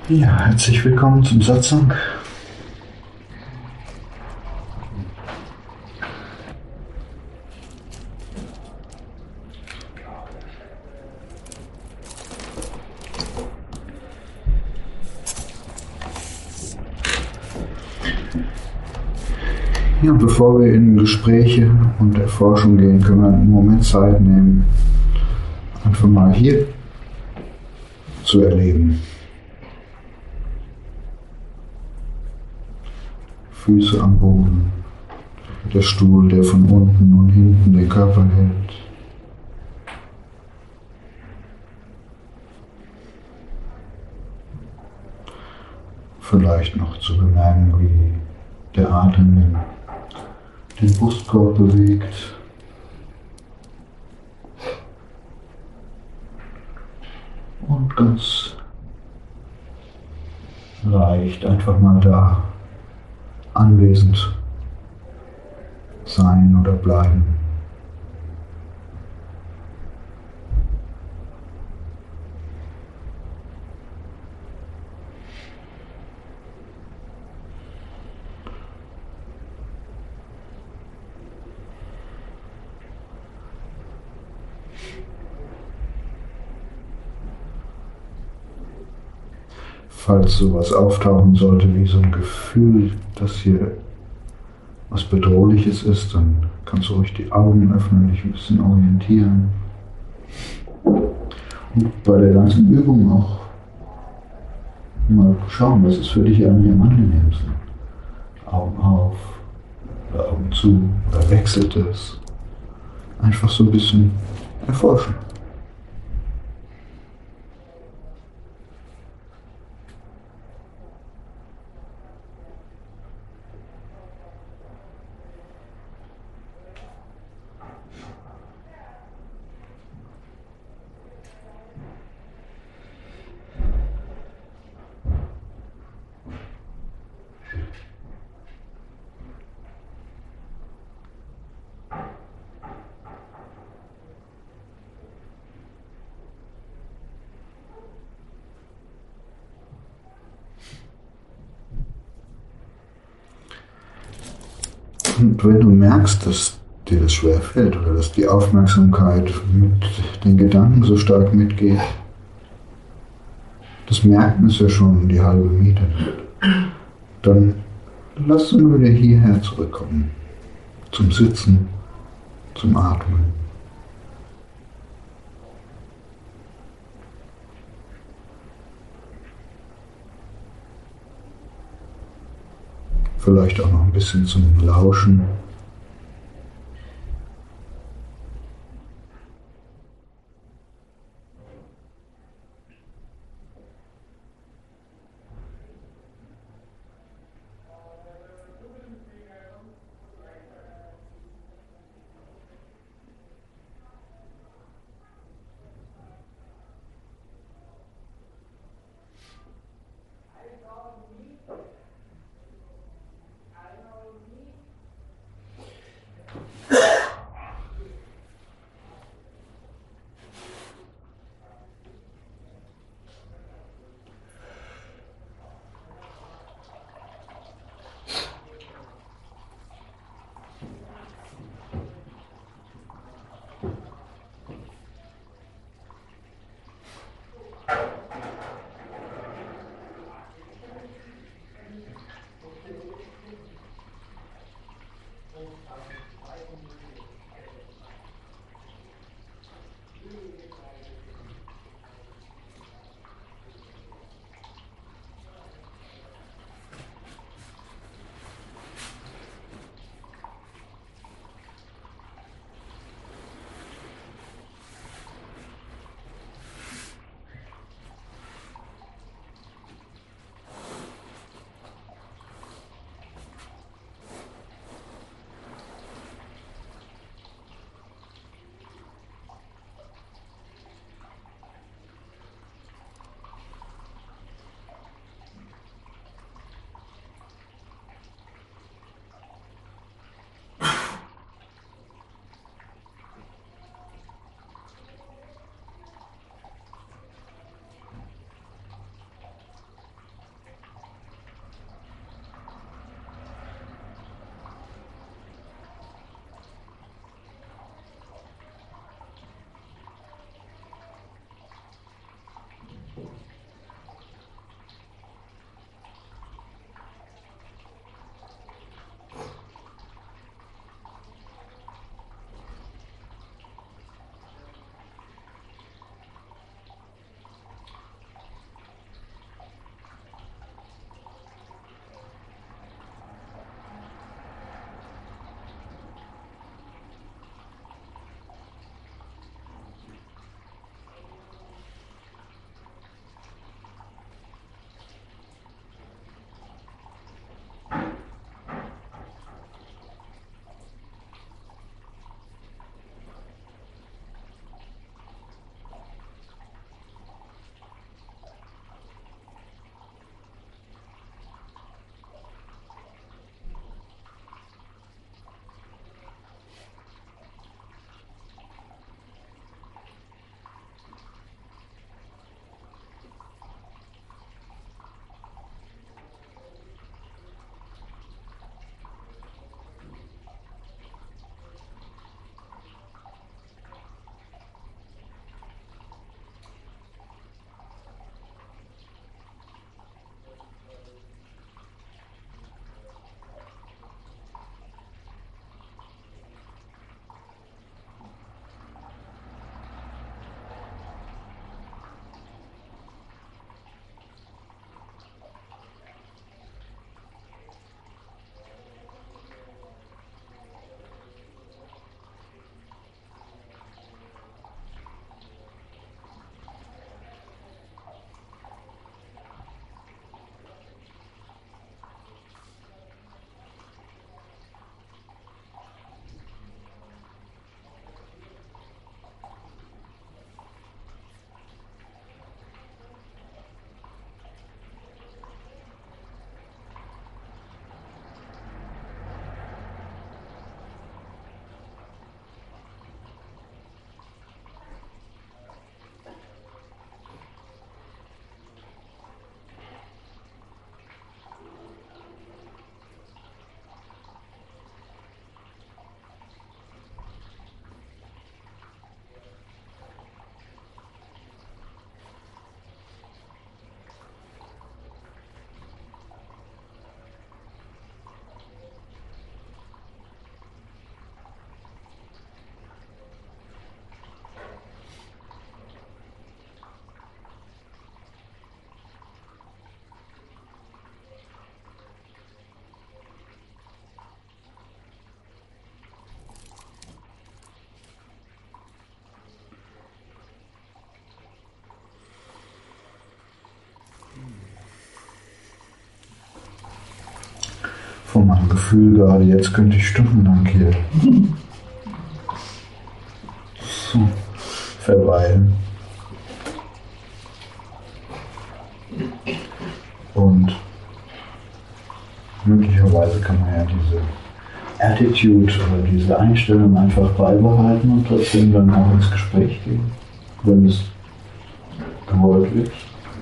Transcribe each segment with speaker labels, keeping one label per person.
Speaker 1: Ja, herzlich willkommen zum Satsang. Ja, bevor wir in Gespräche und Erforschung gehen, können wir einen Moment Zeit nehmen, einfach mal hier zu erleben. Füße am Boden, der Stuhl, der von unten und hinten den Körper hält. Vielleicht noch zu bemerken, wie der Atem den Brustkorb bewegt. Und ganz leicht einfach mal da anwesend sein oder bleiben. Falls sowas auftauchen sollte wie so ein Gefühl, dass hier was Bedrohliches ist, dann kannst du ruhig die Augen öffnen, dich ein bisschen orientieren. Und bei der ganzen Übung auch mal schauen, was ist für dich eigentlich am angenehmsten. Augen auf oder Augen zu oder wechselt es. Einfach so ein bisschen erforschen. Und wenn du merkst, dass dir das schwerfällt oder dass die Aufmerksamkeit mit den Gedanken so stark mitgeht, das Merken ist ja schon die halbe Miete. Dann lass uns wieder hierher zurückkommen. Zum Sitzen, zum Atmen. Vielleicht auch noch ein bisschen zum Lauschen. von meinem Gefühl gerade, jetzt könnte ich stundenlang hier verweilen. Und möglicherweise kann man ja diese Attitude oder diese Einstellung einfach beibehalten und trotzdem dann auch ins Gespräch gehen, wenn es gewollt wird.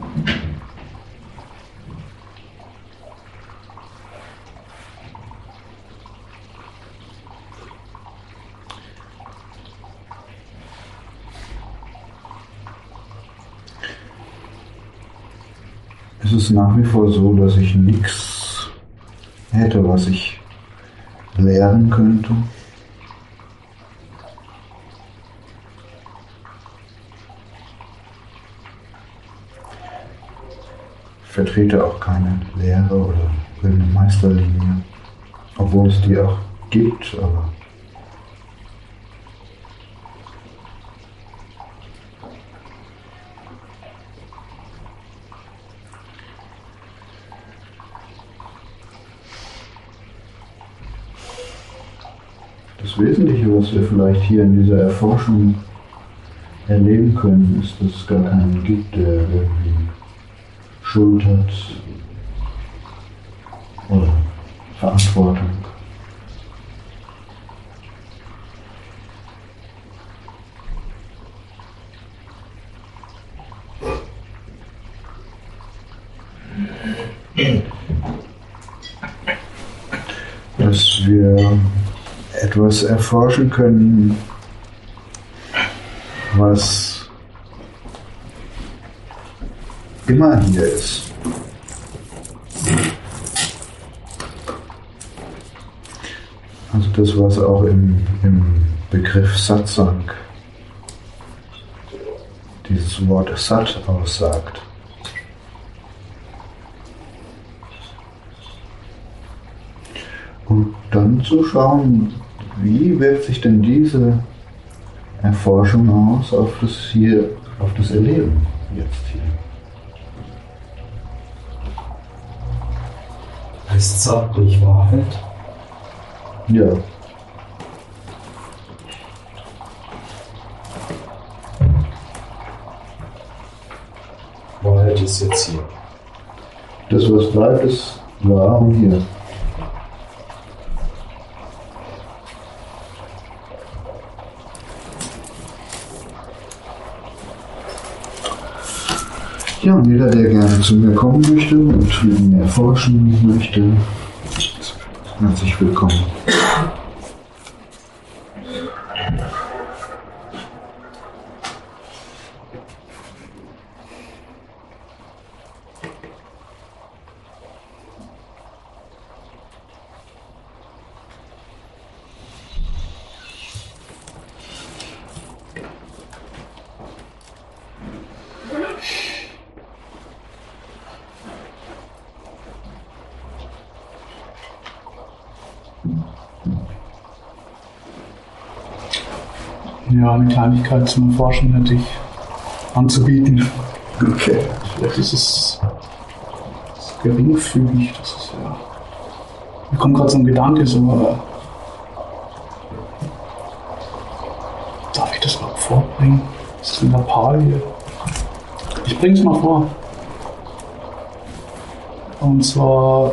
Speaker 1: Es ist nach wie vor so, dass ich nichts hätte, was ich lehren könnte. Ich vertrete auch keine Lehre oder eine Meisterlinie, obwohl es die auch gibt, aber das Wesentliche, was wir vielleicht hier in dieser Erforschung erleben können, ist, dass es gar keinen gibt, der irgendwie Schuld hat oder Verantwortung. Dass wir etwas erforschen können, was immer hier ist. Also das, was auch im Begriff Satsang, dieses Wort Sat aussagt. Und dann zu schauen, wie wirkt sich denn diese Erforschung aus auf das Erleben jetzt hier.
Speaker 2: Heißt Sat nicht Wahrheit?
Speaker 1: Ja.
Speaker 2: Wahrheit ist jetzt hier.
Speaker 1: Das, was bleibt, ist wahr und hier. Ja, und jeder, der gerne zu mir kommen möchte und mit mir erforschen möchte, ist herzlich willkommen.
Speaker 3: Ja, eine Kleinigkeit zum Erforschen hätte ich anzubieten.
Speaker 1: Okay.
Speaker 3: Vielleicht ist es geringfügig, das ist ja. Mir kommt gerade so ein Gedanke, so. Darf ich das mal vorbringen? Das ist ein Lappalie. Ich bring's mal vor. Und zwar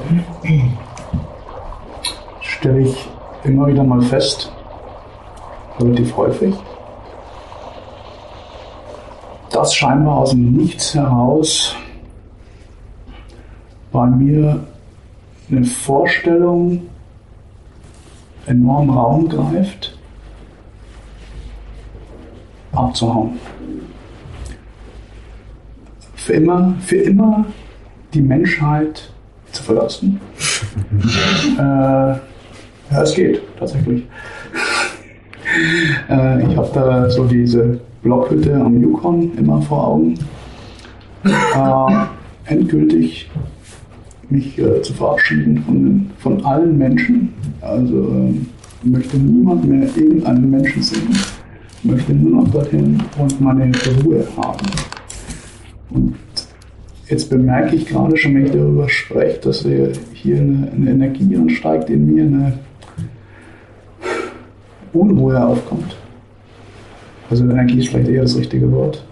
Speaker 3: stelle ich immer wieder mal fest, relativ häufig, dass scheinbar aus dem Nichts heraus bei mir eine Vorstellung enorm Raum greift, abzuhauen. Für immer die Menschheit zu verlassen. Ja, es geht tatsächlich. Ich habe da so diese Blockhütte am Yukon immer vor Augen. Endgültig mich zu verabschieden von allen Menschen. Also möchte niemand mehr irgendeinen Menschen sehen. Möchte nur noch dorthin und meine Ruhe haben. Und jetzt bemerke ich gerade schon, wenn ich darüber spreche, dass wir hier eine Energie ansteigt in mir, eine Unruhe aufkommt. Also Energie ist vielleicht eher das richtige Wort.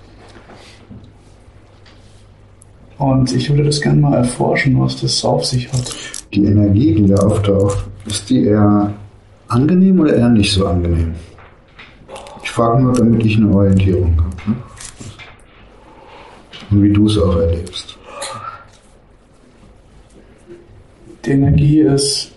Speaker 3: Und ich würde das gerne mal erforschen, was das auf sich hat.
Speaker 1: Die Energie, die da auftaucht, ist die eher angenehm oder eher nicht so angenehm? Ich frage nur, damit ich eine Orientierung habe. Ne? Und wie du es auch erlebst.
Speaker 3: Die Energie ist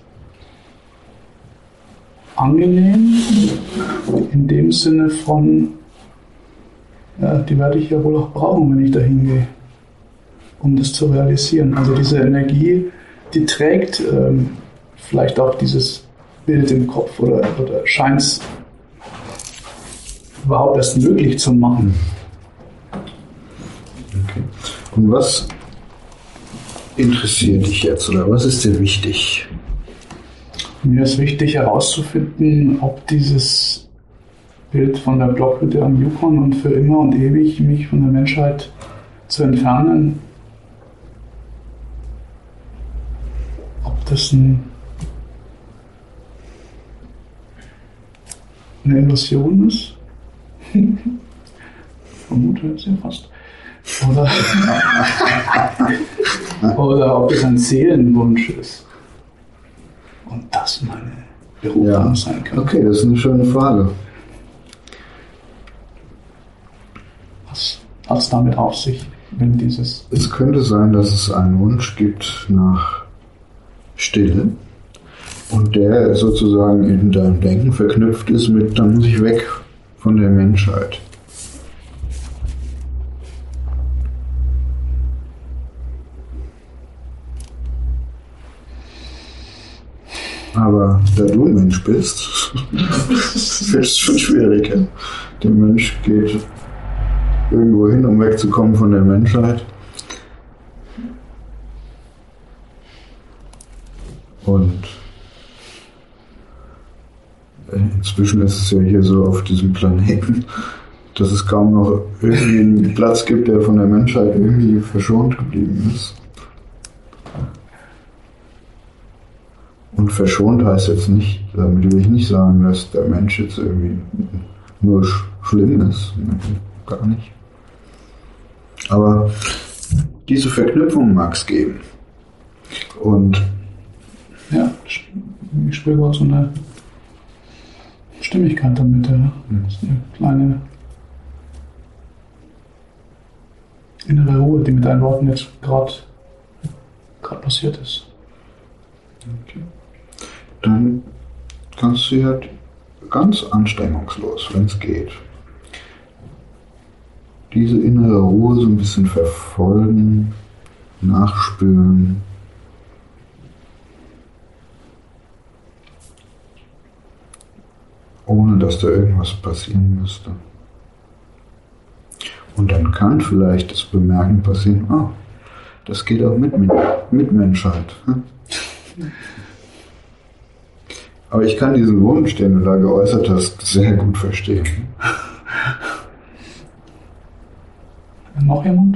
Speaker 3: angenehm, in dem Sinne von, ja, die werde ich ja wohl auch brauchen, wenn ich da hingehe, um das zu realisieren. Also diese Energie, die trägt vielleicht auch dieses Bild im Kopf oder scheint es überhaupt erst möglich zu machen.
Speaker 1: Okay. Und was interessiert dich jetzt oder was ist dir wichtig?
Speaker 3: Mir ist wichtig herauszufinden, ob dieses Bild von der Blockhütte am Yukon und für immer und ewig mich von der Menschheit zu entfernen, ob das eine Illusion ist. Vermute es ja fast. Oder ob es ein Seelenwunsch ist. Und das meine Berufung sein kann.
Speaker 1: Okay, das ist eine schöne Frage.
Speaker 3: Was hat es damit auf sich, wenn dieses...
Speaker 1: Es könnte sein, dass es einen Wunsch gibt nach Stille und der sozusagen in deinem Denken verknüpft ist mit, dann muss ich weg von der Menschheit. Aber da du ein Mensch bist, ist es schon schwieriger. Der Mensch geht irgendwo hin, um wegzukommen von der Menschheit. Und inzwischen ist es ja hier so auf diesem Planeten, dass es kaum noch irgendwie einen Platz gibt, der von der Menschheit irgendwie verschont geblieben ist. Und verschont heißt jetzt nicht, damit will ich nicht sagen, dass der Mensch jetzt irgendwie nur schlimm ist. Gar nicht. Aber diese Verknüpfung mag es geben. Und
Speaker 3: ja, ich spüre gerade so eine Stimmigkeit damit. Ja. Das ist eine kleine innere Ruhe, die mit deinen Worten jetzt gerade passiert ist.
Speaker 1: okay. Dann kannst du ja ganz anstrengungslos, wenn es geht, diese innere Ruhe so ein bisschen verfolgen, nachspüren. Ohne dass da irgendwas passieren müsste. Und dann kann vielleicht das Bemerken passieren, das geht auch mit Menschheit. Aber ich kann diesen Wunsch, den du da geäußert hast, sehr gut verstehen.
Speaker 3: Noch jemand?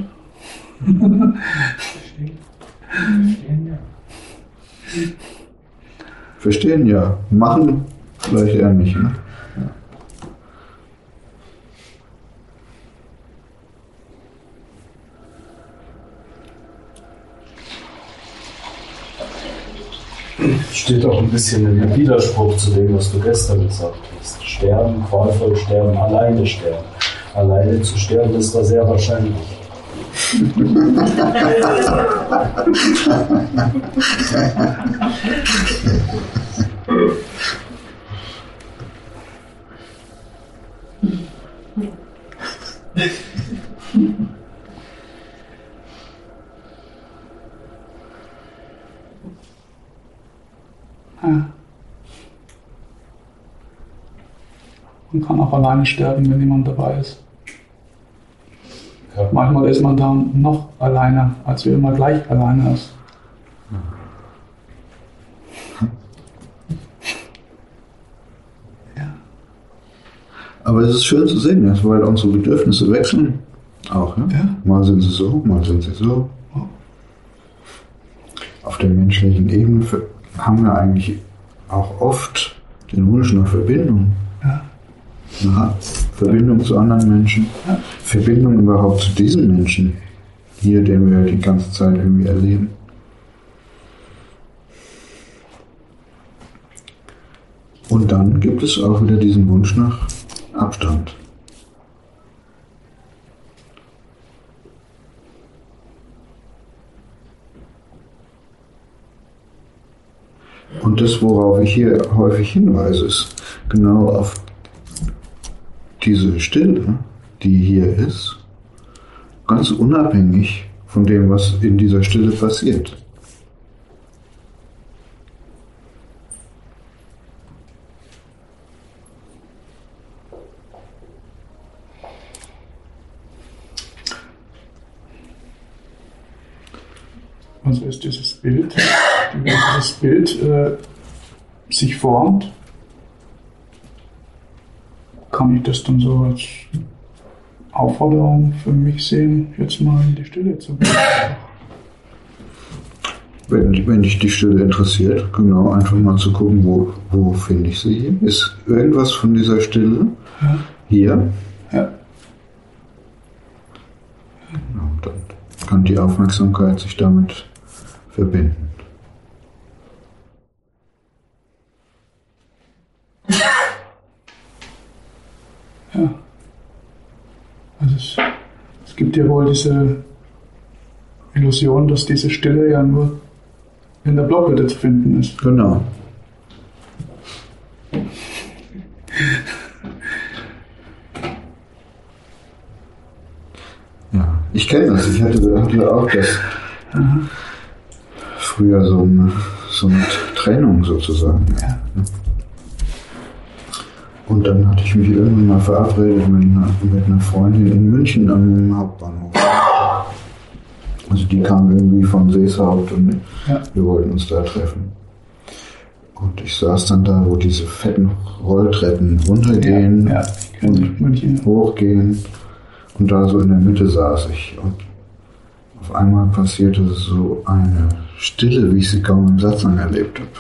Speaker 1: Verstehen ja. Machen vielleicht eher nicht. Ne? Ja.
Speaker 2: Steht auch ein bisschen im Widerspruch zu dem, was du gestern gesagt hast. Sterben, qualvoll sterben, alleine sterben. Alleine zu sterben ist da sehr wahrscheinlich.
Speaker 3: Ja. Man kann auch alleine sterben, wenn niemand dabei ist.
Speaker 2: Ja.
Speaker 3: Manchmal ist man dann noch alleiner, als wenn man gleich alleine ist. Ja.
Speaker 1: Aber es ist schön zu sehen, weil unsere Bedürfnisse wechseln. Auch, ja?
Speaker 3: Ja.
Speaker 1: Mal sind sie so, mal sind sie so. Auf auf der menschlichen Ebene haben wir eigentlich auch oft den Wunsch nach Verbindung.
Speaker 3: Ja.
Speaker 1: Ja, Verbindung zu anderen Menschen,
Speaker 3: Ja.
Speaker 1: Verbindung überhaupt zu diesem Menschen hier, den wir die ganze Zeit irgendwie erleben. Und dann gibt es auch wieder diesen Wunsch nach Abstand. Und das, worauf ich hier häufig hinweise, ist genau auf diese Stille, die hier ist, ganz unabhängig von dem, was in dieser Stille passiert.
Speaker 3: Also ist dieses Bild, wenn dieses Bild sich formt, kann ich das dann so als Aufforderung für mich sehen, jetzt mal in die Stille zu gehen.
Speaker 1: Wenn dich die Stille interessiert, genau, einfach mal zu gucken, wo finde ich sie hier? Ist irgendwas von dieser Stille hier?
Speaker 3: Ja.
Speaker 1: Genau, dann kann die Aufmerksamkeit sich damit verbinden.
Speaker 3: Ja. Also es gibt ja wohl diese Illusion, dass diese Stille ja nur in der Blockhütte zu finden ist.
Speaker 1: Genau. Ja, ich kenne das. Ich hatte auch das früher so eine Trennung sozusagen.
Speaker 3: Ja.
Speaker 1: Und dann hatte ich mich irgendwann mal verabredet mit einer Freundin in München am Hauptbahnhof. Also die kam irgendwie von Seeshaupt und wir wollten uns da treffen. Und ich saß dann da, wo diese fetten Rolltreppen runtergehen und
Speaker 3: München
Speaker 1: hochgehen. Und da so in der Mitte saß ich. Und auf einmal passierte so eine Stille, wie ich sie kaum im Satzang erlebt habe.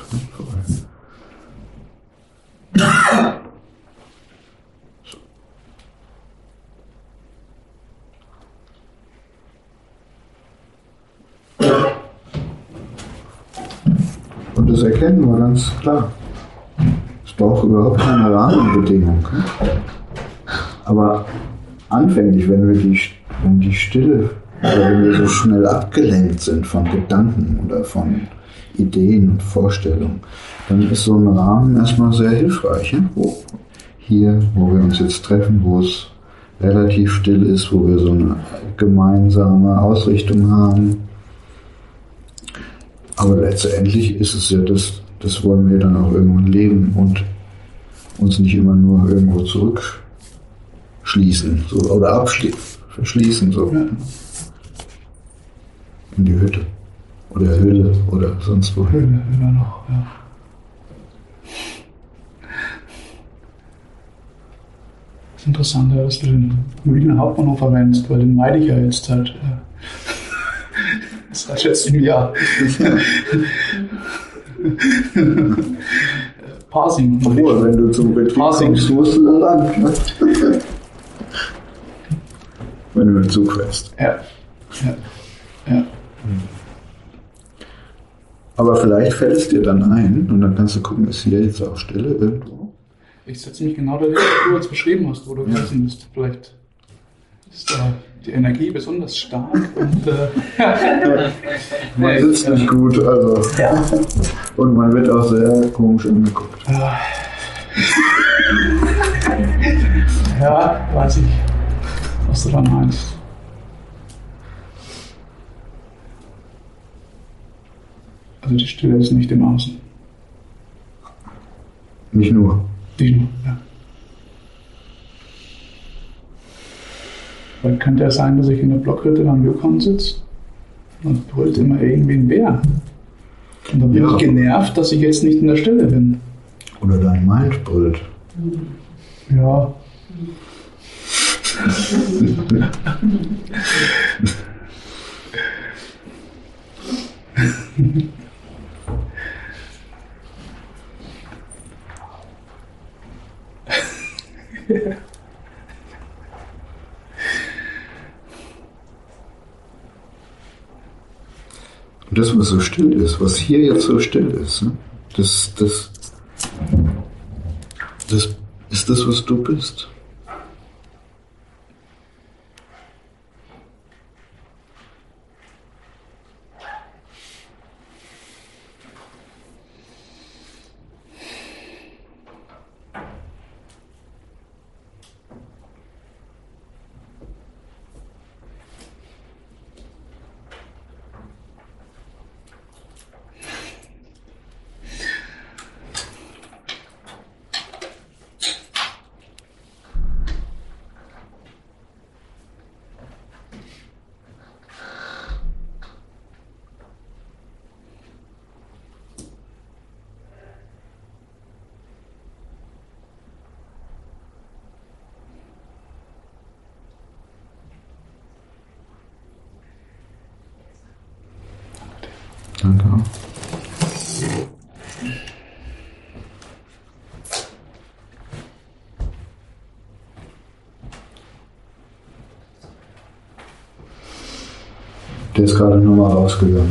Speaker 1: Und das Erkennen war ganz klar. Es braucht überhaupt keine Rahmenbedingung. Aber anfänglich, wenn die Stille, oder wenn wir so schnell abgelenkt sind von Gedanken oder von Ideen und Vorstellungen, dann ist so ein Rahmen erstmal sehr hilfreich. Ja? Wo wir uns jetzt treffen, wo es relativ still ist, wo wir so eine gemeinsame Ausrichtung haben. Aber letztendlich ist es ja das wollen wir dann auch irgendwann leben und uns nicht immer nur irgendwo zurückschließen so, oder verschließen so in die Hütte oder Höhle oder sonst wo.
Speaker 3: Höhle noch, ja. Das ist interessant, dass du den Münchner Hauptbahnhof erwähnst, weil den meide ich ja jetzt halt. Seit letztem Jahr. Parsing.
Speaker 1: Obwohl, wenn du zum Betrieb kommst, musst du da lang. Ne? Wenn du mit dem Zug fährst.
Speaker 3: Ja.
Speaker 1: Aber vielleicht fällt es dir dann ein und dann kannst du gucken, ist hier jetzt auch Stille irgendwo?
Speaker 3: Ich setze mich genau da, wie du jetzt beschrieben hast, wo du gewesen bist. Vielleicht ist da die Energie besonders stark und
Speaker 1: man sitzt nicht gut, also.
Speaker 3: Ja.
Speaker 1: Und man wird auch sehr komisch angeguckt.
Speaker 3: Ja, weiß ich, was du da meinst. Also die Stille ist nicht im Außen.
Speaker 1: Nicht nur.
Speaker 3: Nicht nur, ja. Weil könnte ja sein, dass ich in der Blockhütte am Yukon sitze und brüllt immer irgendwie ein Bär. Und dann bin ich genervt, dass ich jetzt nicht in der Stille bin.
Speaker 1: Oder dein Mind brüllt.
Speaker 3: Ja.
Speaker 1: Und das, was so still ist, was hier jetzt so still ist, ne? Das ist das, was du bist. Danke. Der ist gerade nur mal rausgegangen.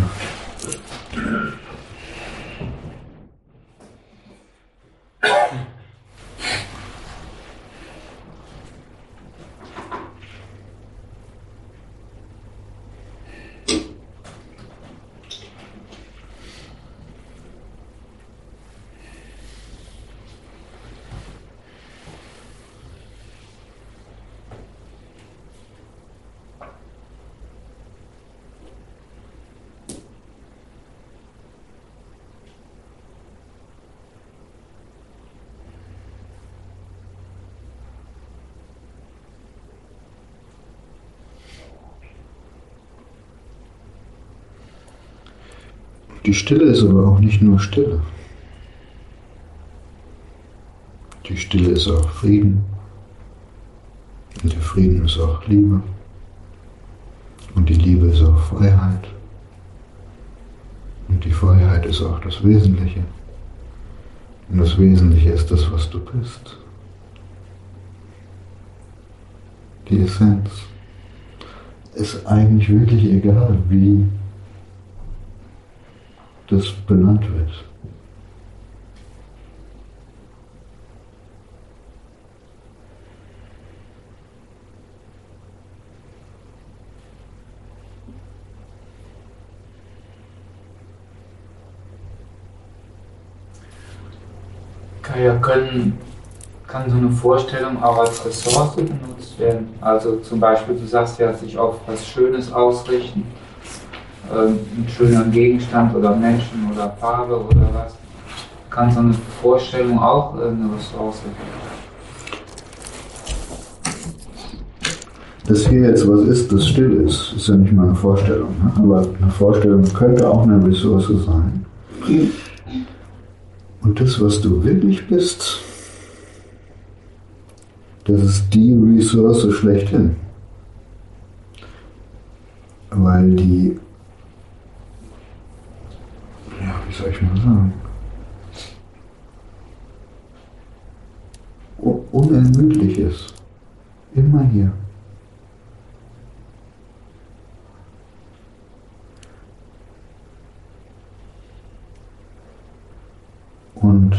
Speaker 1: Die Stille ist aber auch nicht nur Stille. Die Stille ist auch Frieden. Und der Frieden ist auch Liebe. Und die Liebe ist auch Freiheit. Und die Freiheit ist auch das Wesentliche. Und das Wesentliche ist das, was du bist. Die Essenz. Ist eigentlich wirklich egal, wie das benannt wird.
Speaker 4: Kann so eine Vorstellung auch als Ressource benutzt werden? Also zum Beispiel, du sagst ja, sich auf was Schönes ausrichten, einen schönen Gegenstand oder Menschen oder Farbe oder was. Kann so eine Vorstellung auch eine Ressource sein?
Speaker 1: Das hier jetzt was ist, das still ist ja nicht mal eine Vorstellung. Ne? Aber eine Vorstellung könnte auch eine Ressource sein. Und das, was du wirklich bist, das ist die Ressource schlechthin. Weil die, ja, wie soll ich mal sagen, unermüdlich ist. Immer hier. Und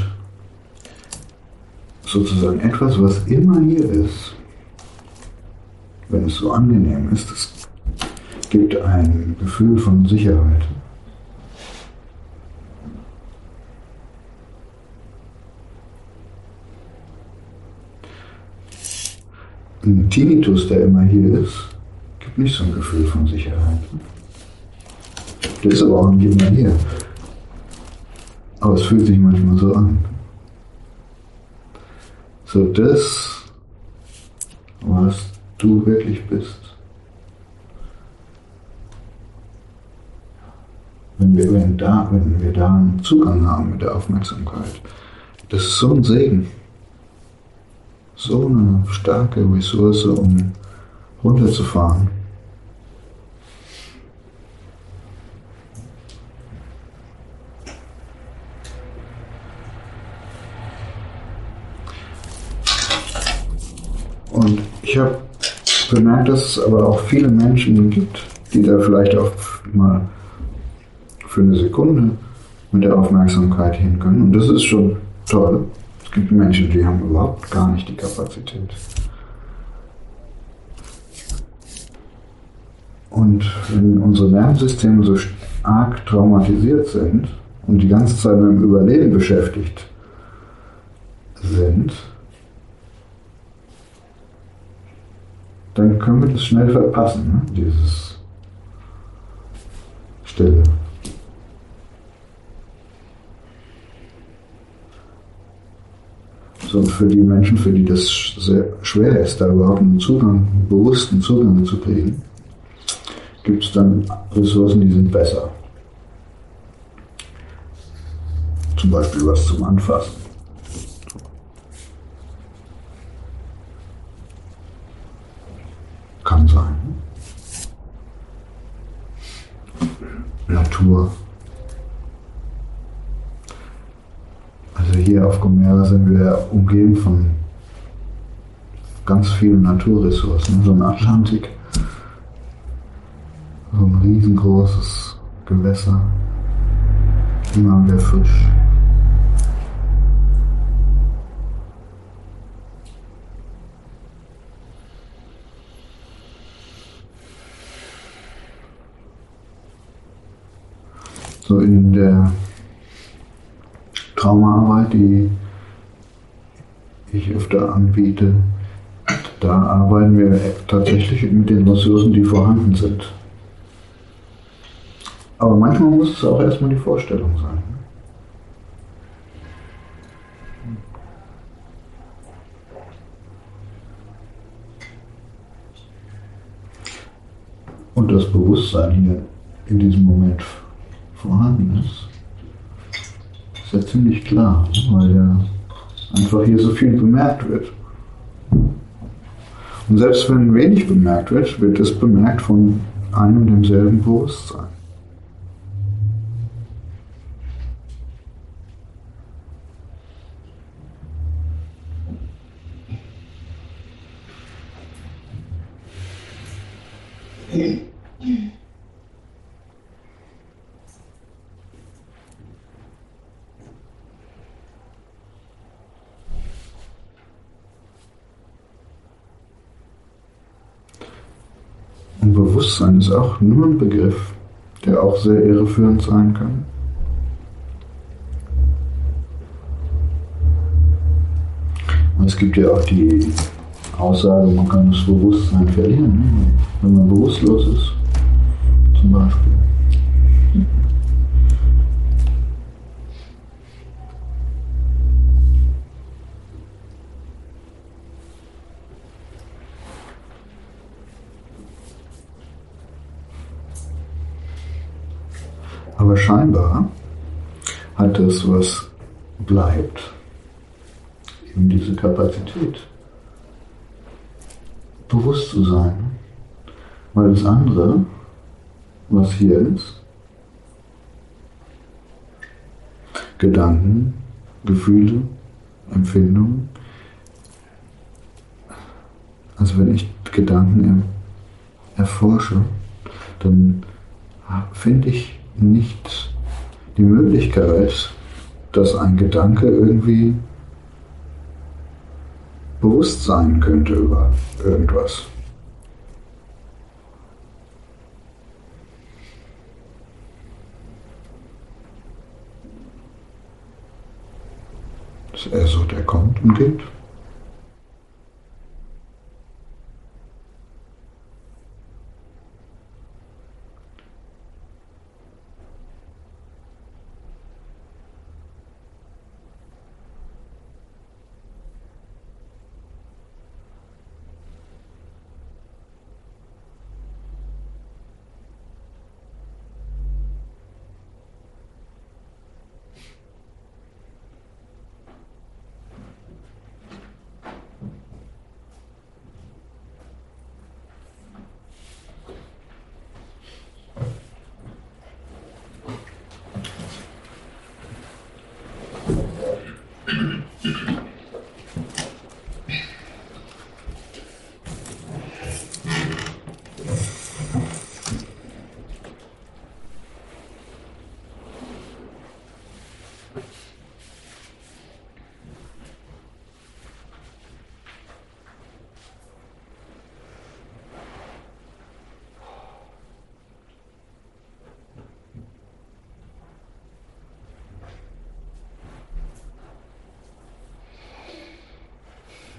Speaker 1: sozusagen etwas, was immer hier ist, wenn es so angenehm ist, es gibt ein Gefühl von Sicherheit. Ein Tinnitus, der immer hier ist, gibt nicht so ein Gefühl von Sicherheit. Der ist aber auch nicht immer hier. Aber es fühlt sich manchmal so an. So das, was du wirklich bist. Wenn wir da einen Zugang haben mit der Aufmerksamkeit, das ist so ein Segen. So eine starke Ressource, um runterzufahren. Und ich habe bemerkt, dass es aber auch viele Menschen gibt, die da vielleicht auch mal für eine Sekunde mit der Aufmerksamkeit hin können. Und das ist schon toll. Es gibt Menschen, die haben überhaupt gar nicht die Kapazität. Und wenn unsere Nervensysteme so arg traumatisiert sind und die ganze Zeit mit dem Überleben beschäftigt sind, dann können wir das schnell verpassen, ne? Dieses Stille. So, für die Menschen, für die das sehr schwer ist, da überhaupt einen bewussten Zugang zu kriegen, gibt es dann Ressourcen, die sind besser. Zum Beispiel was zum Anfassen. Kann sein. Natur. Also hier auf Gomera sind wir umgeben von ganz vielen Naturressourcen. So ein Atlantik, so ein riesengroßes Gewässer, immer wieder frisch. So in der Traumaarbeit, die ich öfter anbiete, da arbeiten wir tatsächlich mit den Ressourcen, die vorhanden sind. Aber manchmal muss es auch erstmal die Vorstellung sein. Und das Bewusstsein hier in diesem Moment vorhanden ist ja ziemlich klar, weil ja einfach hier so viel bemerkt wird. Und selbst wenn wenig bemerkt wird, wird es bemerkt von einem und demselben Bewusstsein. Und Bewusstsein ist auch nur ein Begriff, der auch sehr irreführend sein kann. Und es gibt ja auch die Aussage, man kann das Bewusstsein verlieren, ne? Wenn man bewusstlos ist, zum Beispiel. Aber scheinbar hat das, was bleibt, eben diese Kapazität, bewusst zu sein. Weil das andere, was hier ist, Gedanken, Gefühle, Empfindungen, also wenn ich Gedanken erforsche, dann finde ich nicht die Möglichkeit, dass ein Gedanke irgendwie bewusst sein könnte über irgendwas. Das ist eher so, der kommt und geht.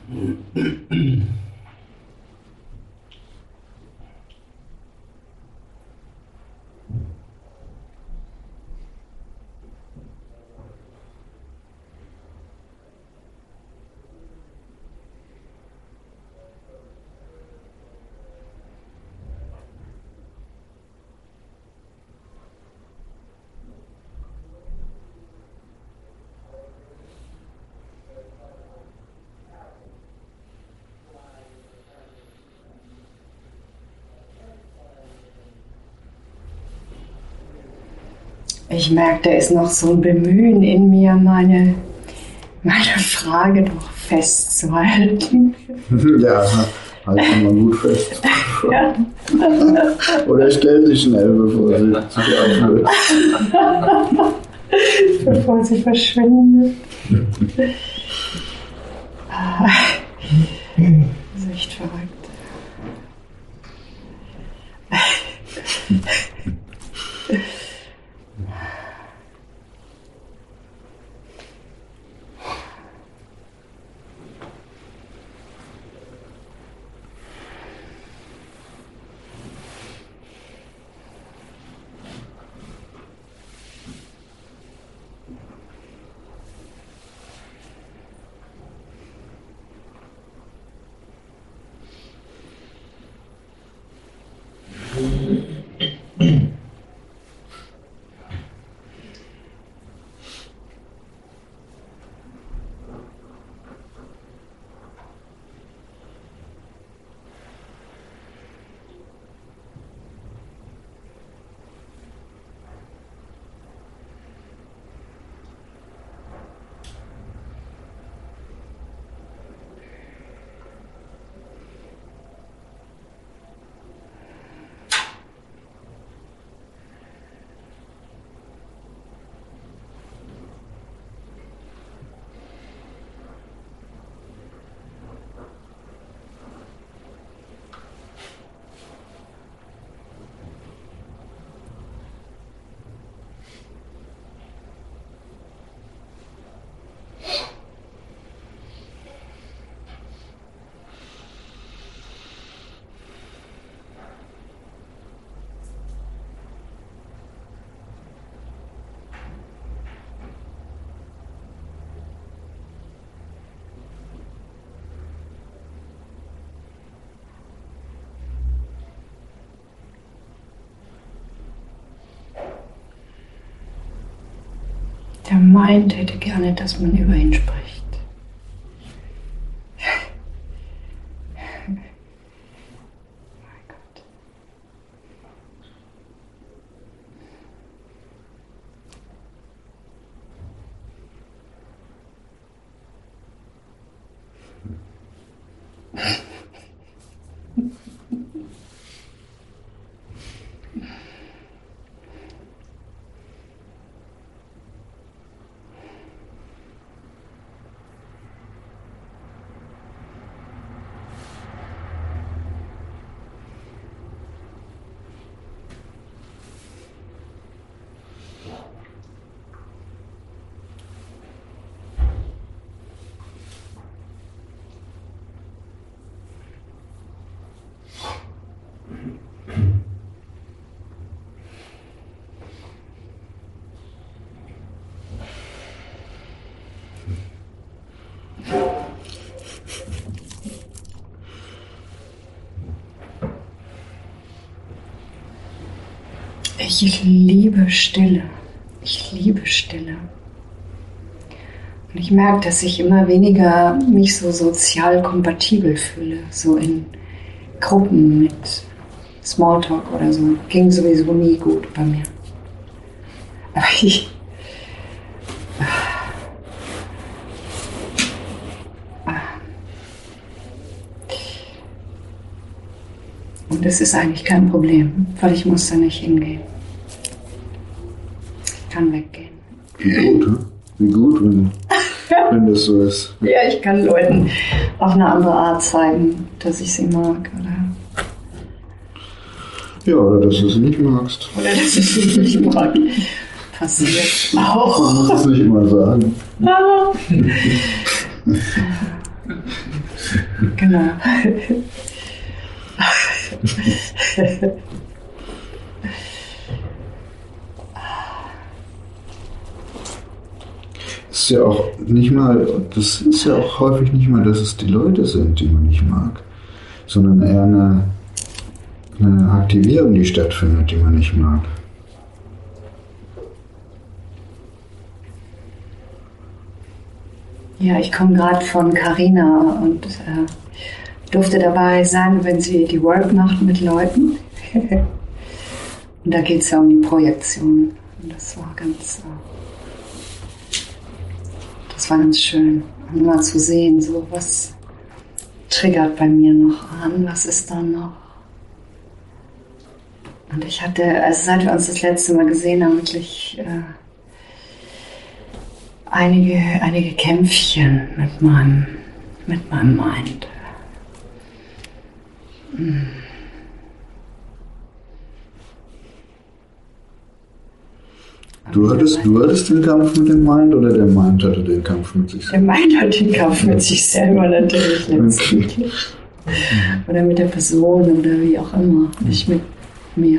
Speaker 5: Ich merke, da ist noch so ein Bemühen in mir, meine Frage doch festzuhalten.
Speaker 1: Ja, halt man gut fest.
Speaker 5: Ja.
Speaker 1: Oder stellt sich schnell, bevor sie sich auflöst.
Speaker 5: Bevor sie verschwindet. Das ist echt verrückt. Der Mind hätte gerne, dass man über ihn spricht. Mein Gott. Ich liebe Stille. Ich liebe Stille. Und ich merke, dass ich immer weniger mich so sozial kompatibel fühle. So in Gruppen mit Smalltalk oder so. Ging sowieso nie gut bei mir. Aber und das ist eigentlich kein Problem, weil ich muss da nicht hingehen. Ich kann weggehen.
Speaker 1: Wie gut, ne? Wie gut, wenn das so ist.
Speaker 5: Ja, ich kann Leuten auf eine andere Art zeigen, dass ich sie mag.
Speaker 1: Oder dass du sie nicht magst.
Speaker 5: Oder dass ich sie nicht mag. Passiert auch.
Speaker 1: Man muss es nicht immer sagen.
Speaker 5: Genau.
Speaker 1: Ist ja auch nicht mal, das ist ja auch häufig nicht mal, dass es die Leute sind, die man nicht mag, sondern eher eine Aktivierung, die stattfindet, die man nicht mag.
Speaker 5: Ja, ich komme gerade von Carina und durfte dabei sein, wenn sie die Work macht mit Leuten. Und da geht es ja um die Projektion. Und das war ganz schön, mal zu sehen, so was triggert bei mir noch an, was ist da noch. Und ich hatte, also seit wir uns das letzte Mal gesehen haben, wirklich einige Kämpfchen mit meinem Mind.
Speaker 1: Du hattest den Kampf mit dem Mind oder der Mind hatte den Kampf mit sich
Speaker 5: Der Mind hat den Kampf mit sich selber natürlich letztendlich. Okay. Oder mit der Person oder wie auch immer. Nicht mit mir.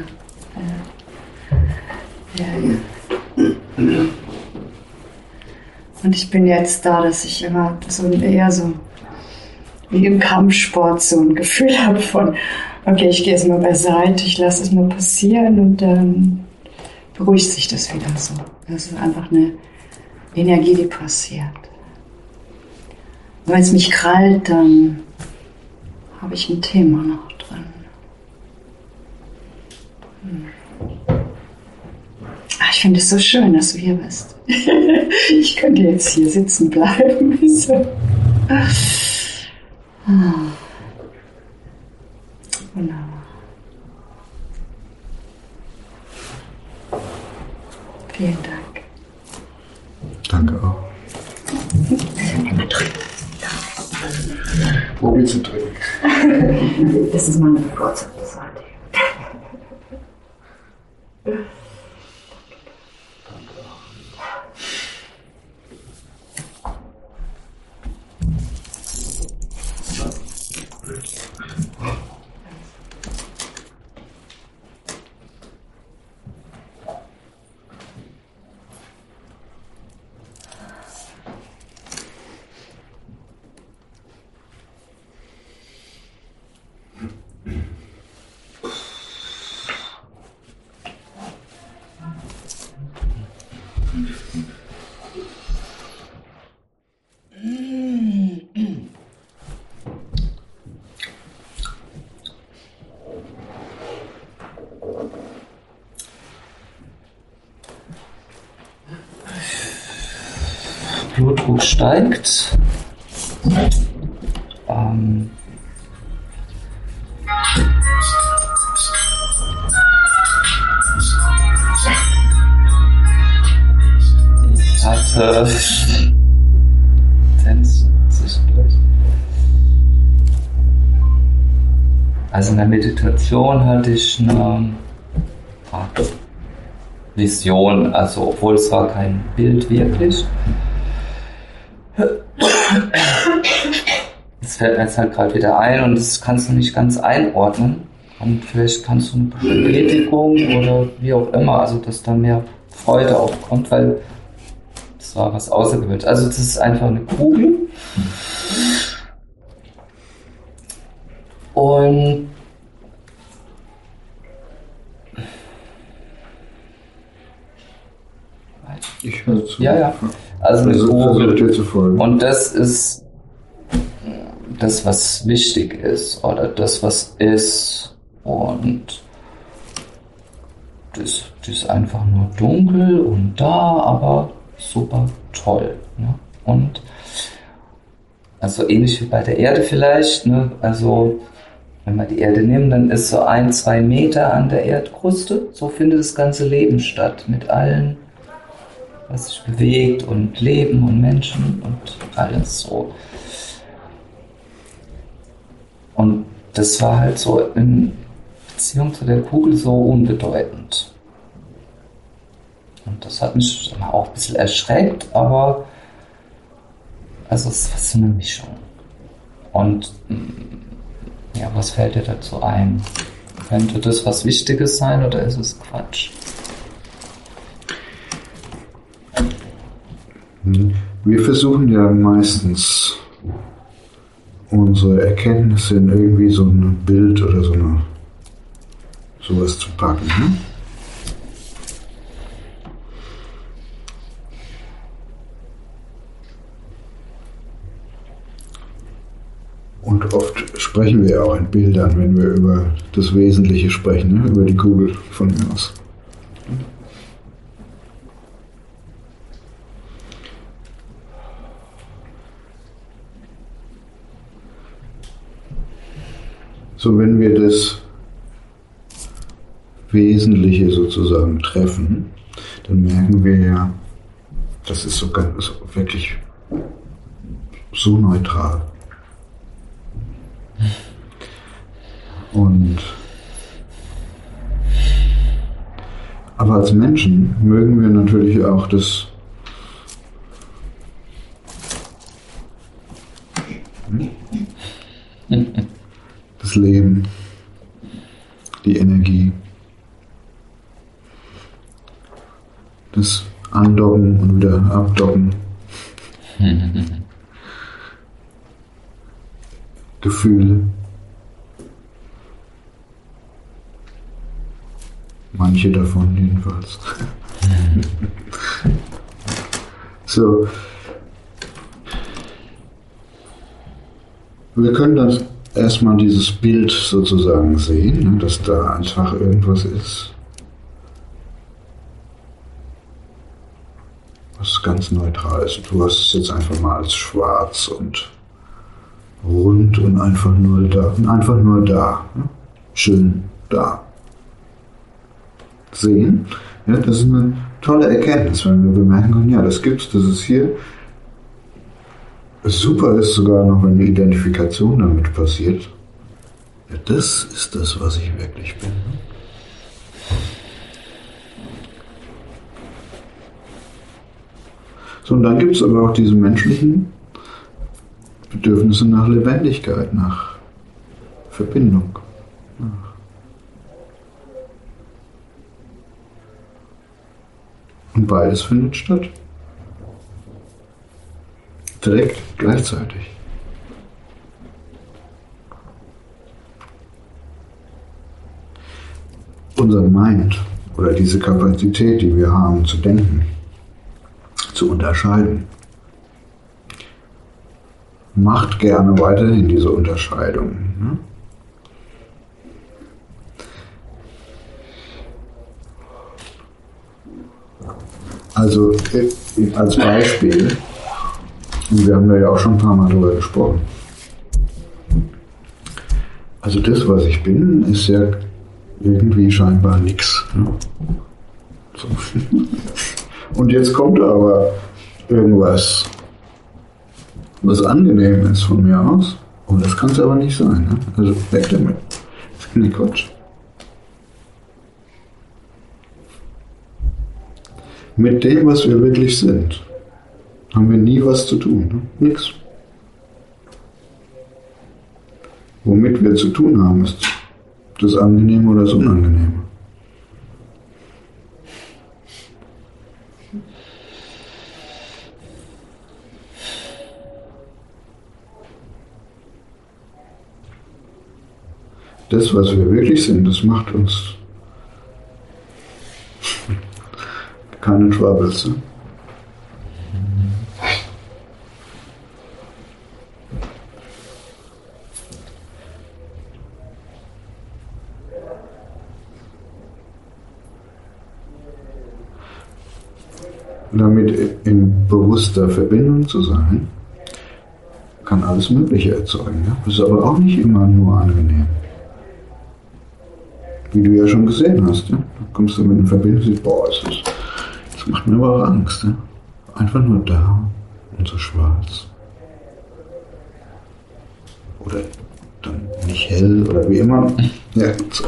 Speaker 5: Und ich bin jetzt da, dass ich immer eher so wie im Kampfsport so ein Gefühl habe von, okay, ich gehe jetzt mal beiseite, ich lasse es mal passieren und dann beruhigt sich das wieder so. Das ist einfach eine Energie, die passiert. Und wenn es mich krallt, dann habe ich ein Thema noch drin. Ich finde es so schön, dass du hier bist. Ich könnte jetzt hier sitzen bleiben. Wunderbar. Vielen Dank.
Speaker 1: Danke auch. Wo willst du trinken?
Speaker 5: Das ist meine bevorzugte Seite.
Speaker 4: Blutdruck steigt. Ich hatte also in der Meditation hatte ich eine Art Vision, also obwohl es war kein Bild wirklich. Das fällt mir jetzt halt gerade wieder ein und das kannst du nicht ganz einordnen. Und vielleicht kannst du eine Bestätigung oder wie auch immer, also dass da mehr Freude aufkommt, weil das war was Außergewöhnliches. Also das ist einfach eine Kugel. Und
Speaker 1: ich höre zu.
Speaker 4: Ja. Also eine
Speaker 1: Kugel.
Speaker 4: Und das ist das, was wichtig ist oder das, was ist. Und das ist einfach nur dunkel und da, aber super toll. Ne? Und also ähnlich wie bei der Erde vielleicht. Ne? Also wenn wir die Erde nehmen, dann ist so 1-2 Meter an der Erdkruste. So findet das ganze Leben statt mit allen, was sich bewegt und Leben und Menschen und alles so. Und das war halt so in Beziehung zu der Kugel so unbedeutend. Und das hat mich auch ein bisschen erschreckt, aber also es war so eine Mischung.
Speaker 6: Und ja, was fällt dir dazu ein? Könnte das was Wichtiges sein oder ist es Quatsch?
Speaker 1: Wir versuchen ja meistens unsere Erkenntnisse in irgendwie so ein Bild oder sowas zu packen. Ne? Und oft sprechen wir auch in Bildern, wenn wir über das Wesentliche sprechen, ne? Über die Kugel von mir aus. So, wenn wir das Wesentliche sozusagen treffen, dann merken wir ja, das ist so ganz, wirklich so neutral. Aber als Menschen mögen wir natürlich auch das Leben, die Energie, das Andocken und wieder Abdocken, Gefühle. Manche davon jedenfalls. So. Wir können das erstmal dieses Bild sozusagen sehen, ne, dass da einfach irgendwas ist, was ganz neutral ist. Du hast es jetzt einfach mal als schwarz und rund und einfach nur da. Und einfach nur da. Ne? Schön da. Sehen. Ja, das ist eine tolle Erkenntnis, wenn wir bemerken können, ja, das gibt's, das ist hier. Super ist sogar noch, wenn eine Identifikation damit passiert. Ja, das ist das, was ich wirklich bin. So, und dann gibt es aber auch diese menschlichen Bedürfnisse nach Lebendigkeit, nach Verbindung. Und beides findet statt. Direkt gleichzeitig. Unser Mind oder diese Kapazität, die wir haben zu denken, zu unterscheiden, macht gerne weiterhin diese Unterscheidung. Ne? Also als Beispiel, und wir haben da ja auch schon ein paar Mal drüber gesprochen. Also das, was ich bin, ist ja irgendwie scheinbar nichts. Ne? So. Und jetzt kommt aber irgendwas, was angenehm ist von mir aus. Und das kann es aber nicht sein. Ne? Also weg damit. Das ist nicht Quatsch. Mit dem, was wir wirklich sind, haben wir nie was zu tun. Ne? Nix. Womit wir zu tun haben, ist das Angenehme oder das Unangenehme. Das, was wir wirklich sind, das macht uns keine Troubles. Ne? Damit in bewusster Verbindung zu sein, kann alles Mögliche erzeugen. Ja? Das ist aber auch nicht immer nur angenehm. Wie du ja schon gesehen hast. Ja? Da kommst du mit einer Verbindung und siehst, boah, das macht mir aber auch Angst. Ja? Einfach nur da und so schwarz. Oder dann nicht hell oder wie immer. Ja, so.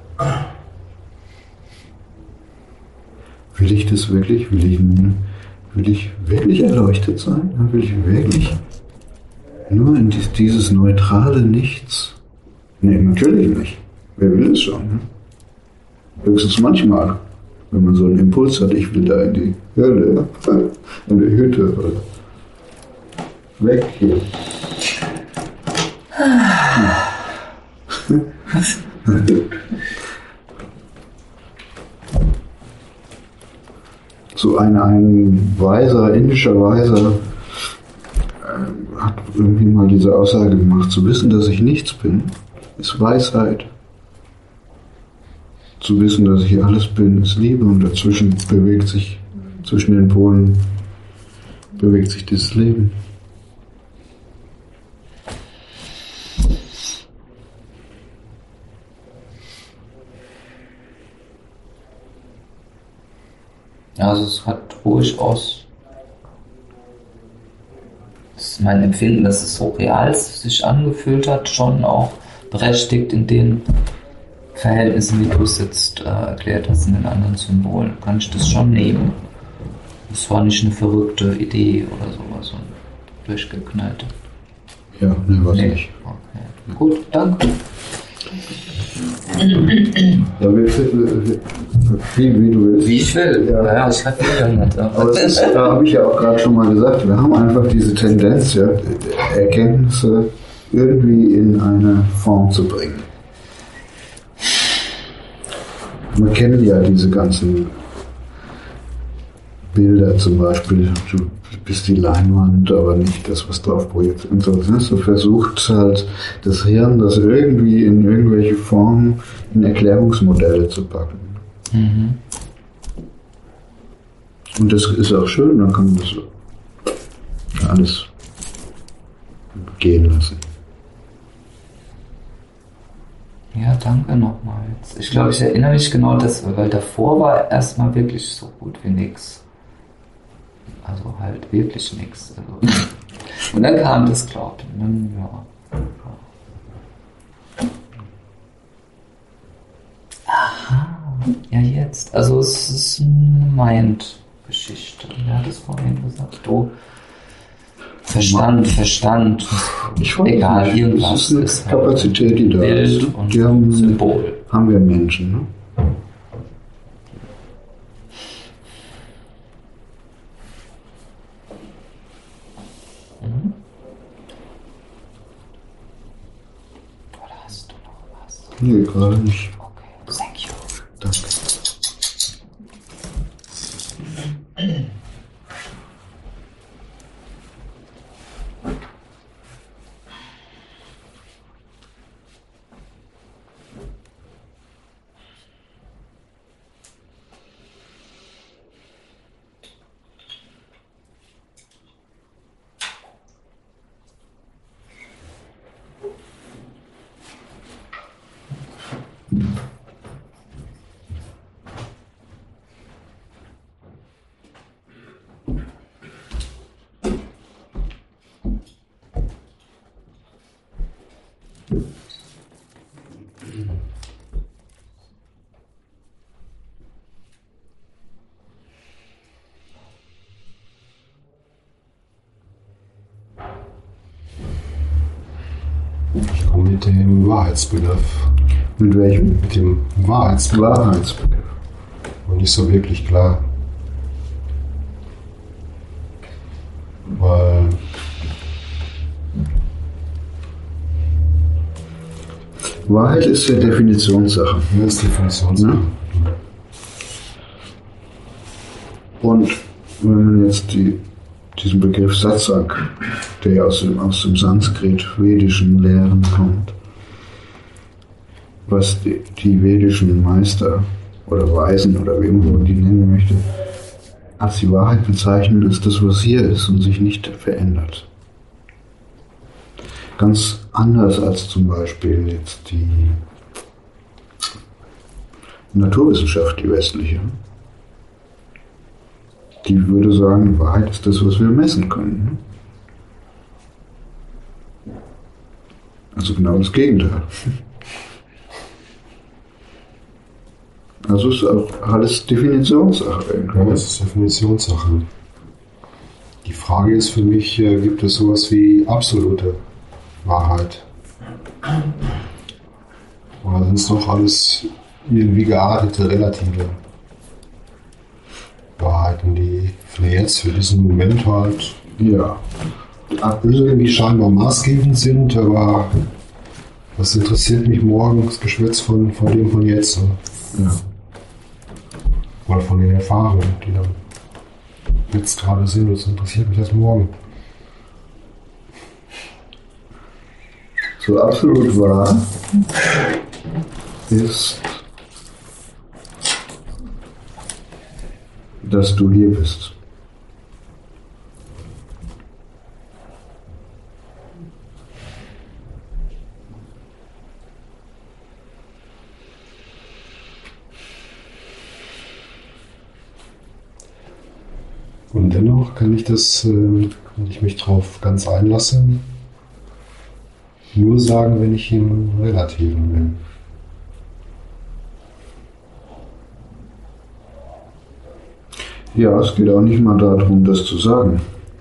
Speaker 1: Will ich das wirklich? Will Will ich wirklich erleuchtet sein? Will ich wirklich nur in dieses neutrale Nichts? Nee, natürlich nicht. Wer will es schon? Ne? Höchstens manchmal, wenn man so einen Impuls hat, ich will da in die Hölle, in die Hütte oder weg hier. So ein indischer Weiser hat irgendwie mal diese Aussage gemacht, zu wissen, dass ich nichts bin, ist Weisheit. Zu wissen, dass ich alles bin, ist Liebe und dazwischen zwischen den Polen bewegt sich dieses Leben.
Speaker 6: Also es hat durchaus, das ist mein Empfinden, dass es so real sich angefühlt hat, schon auch berechtigt in den Verhältnissen, wie du es jetzt erklärt hast, in den anderen Symbolen. Kann ich das schon nehmen. Das war nicht eine verrückte Idee oder sowas, so durchgeknallt.
Speaker 1: Ja, ne, was nicht.
Speaker 6: Okay. Gut, danke.
Speaker 1: Ja, wie du willst.
Speaker 6: Wie ich will. Ja, ich referiere nicht.
Speaker 1: Aber da habe ich ja auch gerade schon mal gesagt, wir haben einfach diese Tendenz, ja, Erkenntnisse irgendwie in eine Form zu bringen. Wir kennen ja diese ganzen Bilder zum Beispiel, du bist die Leinwand, aber nicht das, was drauf projiziert. Und so, du versuchst halt das Hirn, das irgendwie in irgendwelche Formen, in Erklärungsmodelle zu packen.
Speaker 6: Mhm.
Speaker 1: Und das ist auch schön, dann kann man das alles gehen lassen.
Speaker 6: Ja, danke nochmals. Ich glaube, ich erinnere mich genau das, weil davor war erstmal wirklich so gut wie nix. Also halt wirklich nix. Also. Und dann kam das, glaube ich. Und dann, ja. Aha, ja jetzt. Also es ist eine Mind-Geschichte. Wer hat es vorhin gesagt? Du. Verstand.
Speaker 1: Ich weiß
Speaker 6: egal,
Speaker 1: nicht.
Speaker 6: irgendwas.
Speaker 1: Das ist eine
Speaker 6: ist
Speaker 1: Kapazität, die da
Speaker 6: Bild
Speaker 1: ist.
Speaker 6: und
Speaker 1: Die
Speaker 6: Symbol.
Speaker 1: haben wir Menschen. Ne?
Speaker 6: Mhm. Oder hast du noch was?
Speaker 1: Nee, gerade nicht.
Speaker 6: Okay, thank you.
Speaker 1: Danke.
Speaker 7: Ich komme mit dem Wahrheitsbegriff.
Speaker 1: Mit welchem?
Speaker 7: Mit dem Wahrheitsbegriff. Und nicht so wirklich klar. Weil
Speaker 1: Wahrheit ist ja Definitionssache.
Speaker 7: das ist Definitionssache.
Speaker 1: Ja. Und wenn man jetzt diesen Begriff Satsang, der ja aus dem Sanskrit-vedischen Lehren kommt, was die vedischen Meister oder Weisen oder wie immer man die nennen möchte, als die Wahrheit bezeichnen, ist das, was hier ist und sich nicht verändert. Ganz anders als zum Beispiel jetzt die Naturwissenschaft, die westliche. Die würde sagen, Wahrheit ist das, was wir messen können. Also genau das Gegenteil. Also ist auch alles Definitionssache.
Speaker 7: Ja, das ist Definitionssache. Die Frage ist für mich, gibt es sowas wie absolute Wahrheit? Oder sind es doch alles irgendwie geartete, relative Wahrheiten, die für jetzt, für diesen Moment halt
Speaker 1: Ja.
Speaker 7: irgendwie scheinbar maßgebend sind, aber was interessiert mich morgen, das Geschwätz von dem von jetzt? Ne?
Speaker 1: Ja.
Speaker 7: Oder von den Erfahrungen, die dann jetzt gerade sind, das interessiert mich erst morgen.
Speaker 1: So absolut wahr ist, dass du hier bist.
Speaker 7: Und dennoch kann ich das, wenn ich mich drauf ganz einlasse, nur sagen, wenn ich im Relativen bin.
Speaker 1: Ja, es geht auch nicht mal darum, das zu sagen.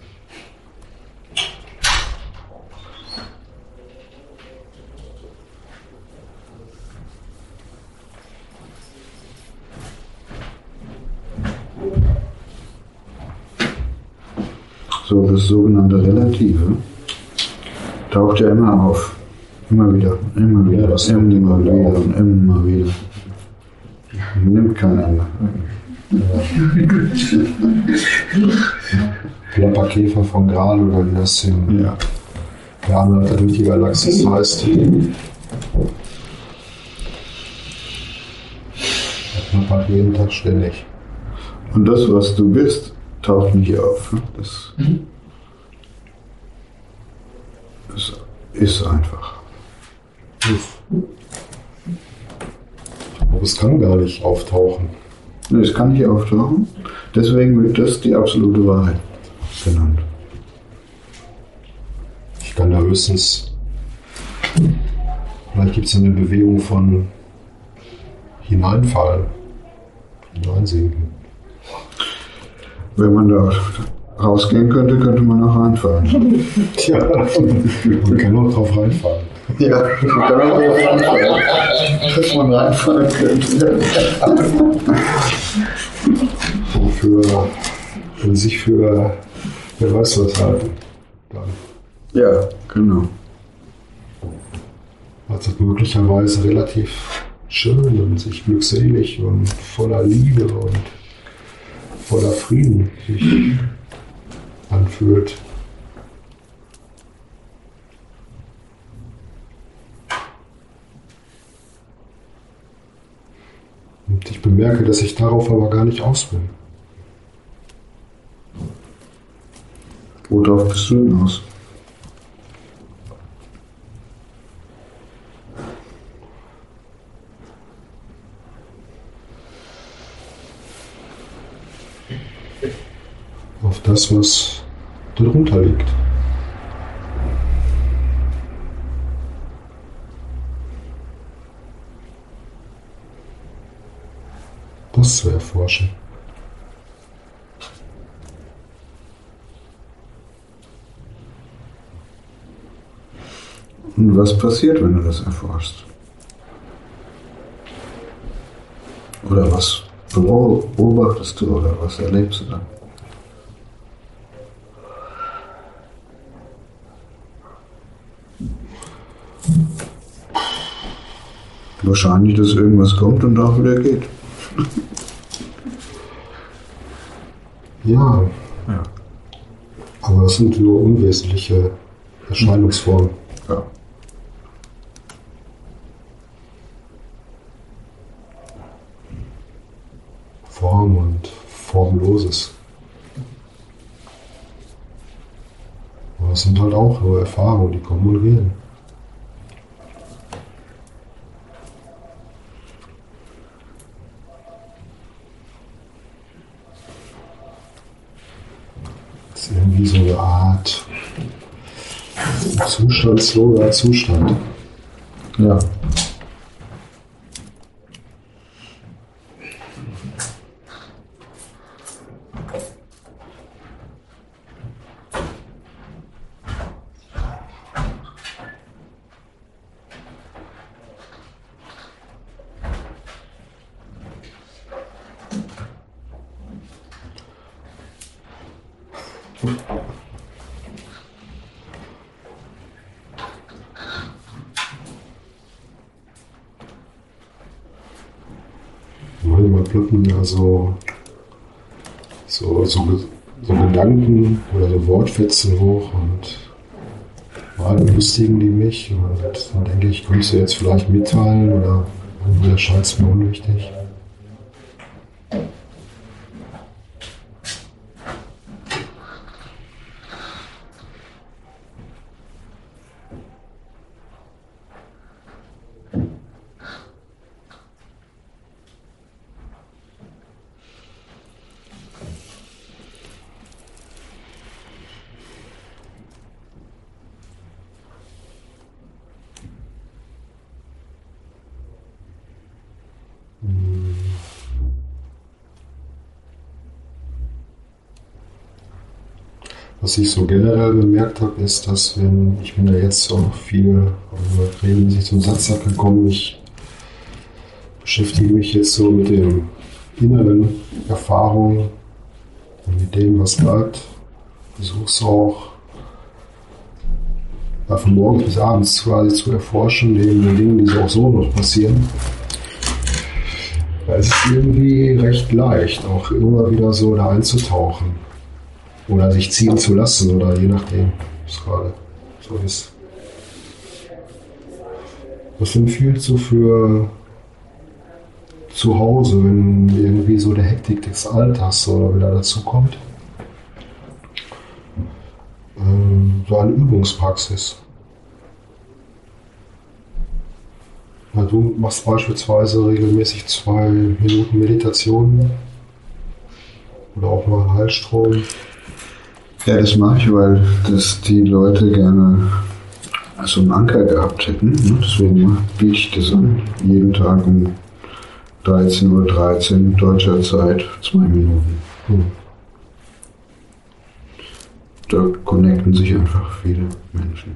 Speaker 1: So, das sogenannte Relative taucht ja immer auf. Immer wieder, immer wieder,
Speaker 7: Ja, das
Speaker 1: immer
Speaker 7: kommt
Speaker 1: wieder,
Speaker 7: immer wieder auf.
Speaker 1: und immer wieder. Nimmt kein Ende.
Speaker 7: Klapperkäfer von Graal oder wie das im
Speaker 1: Ja.
Speaker 7: der Anhalter durch die Galaxis heißt. Der klappert jeden Tag ständig.
Speaker 1: Und das, was du bist, taucht nicht auf. Ne? Das ist einfach.
Speaker 7: Aber es kann gar nicht auftauchen.
Speaker 1: Ne, es kann nicht auftauchen. Deswegen wird das die absolute Wahrheit genannt.
Speaker 7: Ich kann da höchstens, vielleicht gibt es eine Bewegung von hineinfallen, hineinsinken.
Speaker 1: Wenn man da rausgehen könnte, könnte man auch reinfallen.
Speaker 7: Tja, man kann auch drauf reinfallen.
Speaker 1: Ja, man kann auch reinfallen. Dass man reinfallen könnte.
Speaker 7: Wofür, wenn sich für, wer weiß was halten. Dann
Speaker 1: Ja, genau.
Speaker 7: war es möglicherweise relativ schön und sich glückselig und voller Liebe und voller Frieden sich anfühlt. Und ich bemerke, dass ich darauf aber gar nicht aus bin.
Speaker 1: Worauf bist du denn aus?
Speaker 7: Auf das, was darunter liegt. Das zu erforschen.
Speaker 1: Und was passiert, wenn du das erforschst? Oder was beobachtest du oder was erlebst du dann? Wahrscheinlich, dass irgendwas kommt und auch wieder geht.
Speaker 7: Ja,
Speaker 1: Ja.
Speaker 7: aber das sind nur unwesentliche Erscheinungsformen.
Speaker 1: Ja.
Speaker 7: Form und Formloses. Aber es sind halt auch nur Erfahrungen, die kommen und gehen. Das ist irgendwie so eine Art zustandsloser Zustand.
Speaker 1: Ja.
Speaker 7: Manchmal ploppen ja so Gedanken oder so Wortfetzen hoch und mal belustigen die mich. Und dann denke ich, könntest du jetzt vielleicht mitteilen oder erscheint es mir unwichtig. Was ich so generell bemerkt habe, ist, dass wenn ich bin ja jetzt auch viel regelmäßig zum Satzsack gekommen, ich beschäftige mich jetzt so mit den inneren Erfahrungen und mit dem, was bleibt. Versuche es auch von morgens bis abends quasi zu erforschen, neben den Dingen, die so auch so noch passieren. Es ist irgendwie recht leicht, auch immer wieder so da einzutauchen. Oder sich ziehen zu lassen, oder je nachdem, was gerade so ist. Was empfiehlst du für zu Hause, wenn irgendwie so der Hektik des Alltags oder wieder dazu kommt? So eine Übungspraxis. Na, du machst beispielsweise regelmäßig 2 Minuten Meditation oder auch mal Heilstrom.
Speaker 1: Ja, das mache ich, weil das die Leute gerne so einen Anker gehabt hätten. Ne? Deswegen biete ich das an. Jeden Tag um 13:13 Uhr deutscher Zeit, 2 Minuten. Da connecten sich einfach viele Menschen.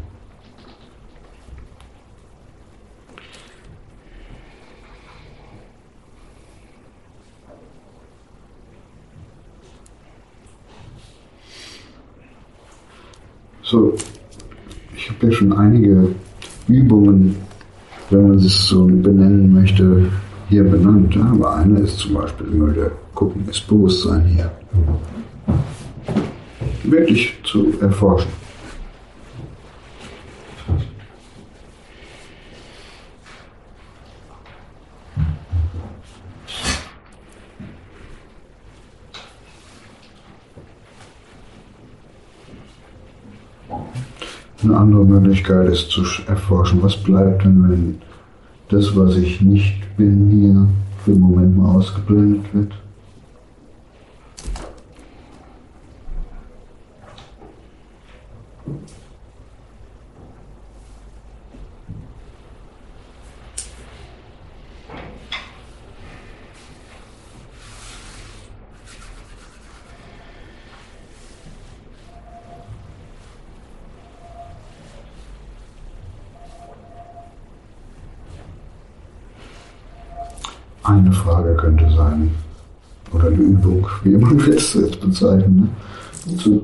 Speaker 1: So, ich habe ja schon einige Übungen, wenn man es so benennen möchte, hier benannt. Ja? Aber eine ist zum Beispiel immer der Gucken, ist Bewusstsein hier. Wirklich zu erforschen. Eine andere Möglichkeit ist zu erforschen, was bleibt denn, wenn das, was ich nicht bin, hier für den Moment mal ausgeblendet wird. Eine Frage könnte sein, oder eine Übung, wie man will es jetzt bezeichnen, ne? Zu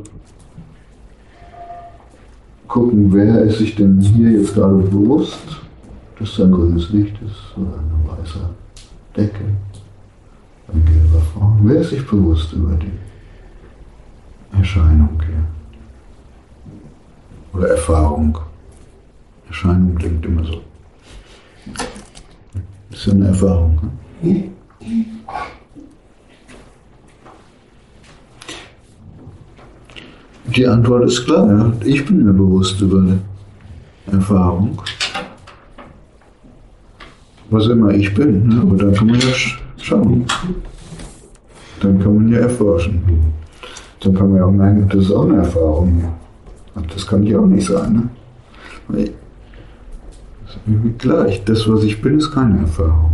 Speaker 1: gucken, wer ist sich denn hier jetzt gerade bewusst, dass da ein grünes Licht ist oder eine weiße Decke, ein gelber Form. Wer ist sich bewusst über die Erscheinung hier? Oder Erfahrung. Erscheinung klingt immer so. Das ist ja eine Erfahrung. Ne? Die Antwort ist klar, ja. Ich bin mir bewusst über die Erfahrung. Was immer ich bin, ne? Aber dann kann man ja schauen. Dann kann man ja erforschen. Dann kann man ja auch merken, das ist auch eine Erfahrung. Das kann ja auch nicht sein. Ne? Das ist irgendwie gleich. Das, was ich bin, ist keine Erfahrung.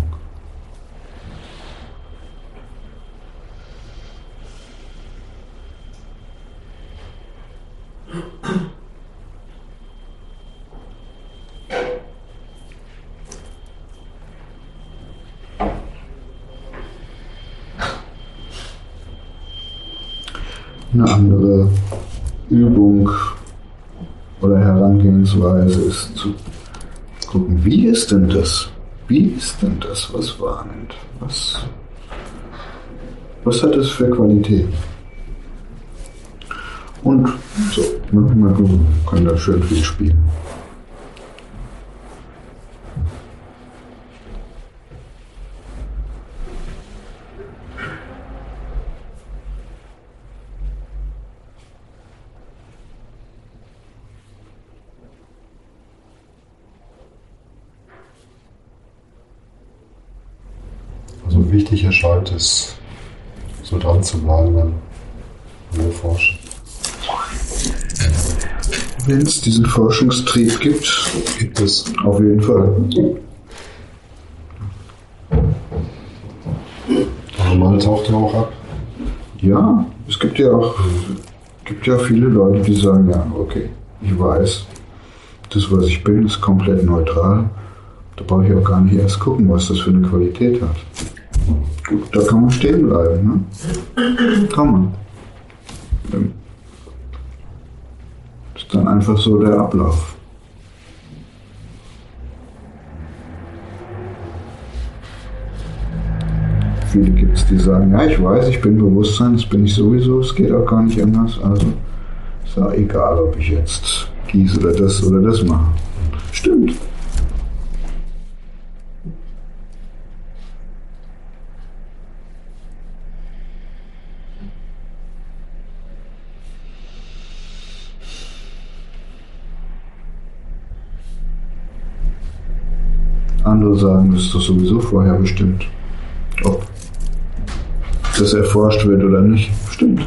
Speaker 1: Eine andere Übung oder Herangehensweise ist zu gucken, wie ist denn das? Wie ist denn das, was wahrnimmt? Was hat es für Qualitäten? Und so, mal gucken, können da schön viel spielen.
Speaker 7: Also wichtig erscheint es, so dran zu bleiben, wenn wir forschen.
Speaker 1: Wenn es diesen Forschungstrieb gibt es auf jeden Fall.
Speaker 7: Aber mal taucht er auch ab.
Speaker 1: Ja, es gibt ja auch viele Leute, die sagen, ja, okay, ich weiß, das, was ich bin, ist komplett neutral. Da brauche ich auch gar nicht erst gucken, was das für eine Qualität hat. Gut, da kann man stehen bleiben, ne? Kann man. Das ist dann einfach so der Ablauf. Viele gibt es, die sagen, ja, ich weiß, ich bin Bewusstsein, das bin ich sowieso, es geht auch gar nicht anders. Also ist ja egal, ob ich jetzt dies oder das mache. Stimmt. Andere sagen, das ist doch sowieso vorher bestimmt, ob das erforscht wird oder nicht. Stimmt.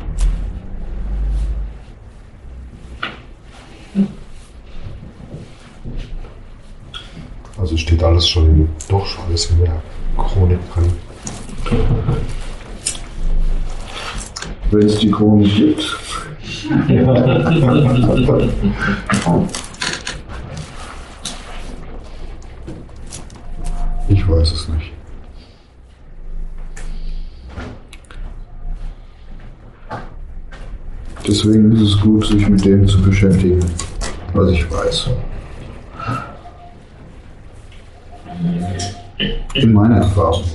Speaker 7: Also steht alles schon, doch schon alles in der Chronik drin.
Speaker 1: Wenn es die Chronik gibt. Ich weiß es nicht. Deswegen ist es gut, sich mit dem zu beschäftigen, was ich weiß. In meiner Erfahrung.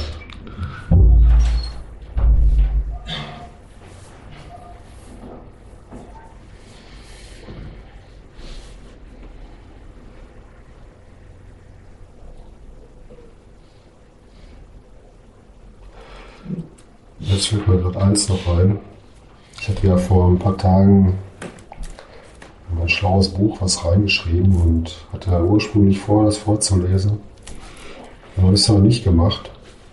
Speaker 7: Jetzt fällt mir gerade eins noch ein. Ich hatte ja vor ein paar Tagen in mein schlaues Buch was reingeschrieben und hatte ja ursprünglich vor, das vorzulesen. Aber das habe ich nicht gemacht.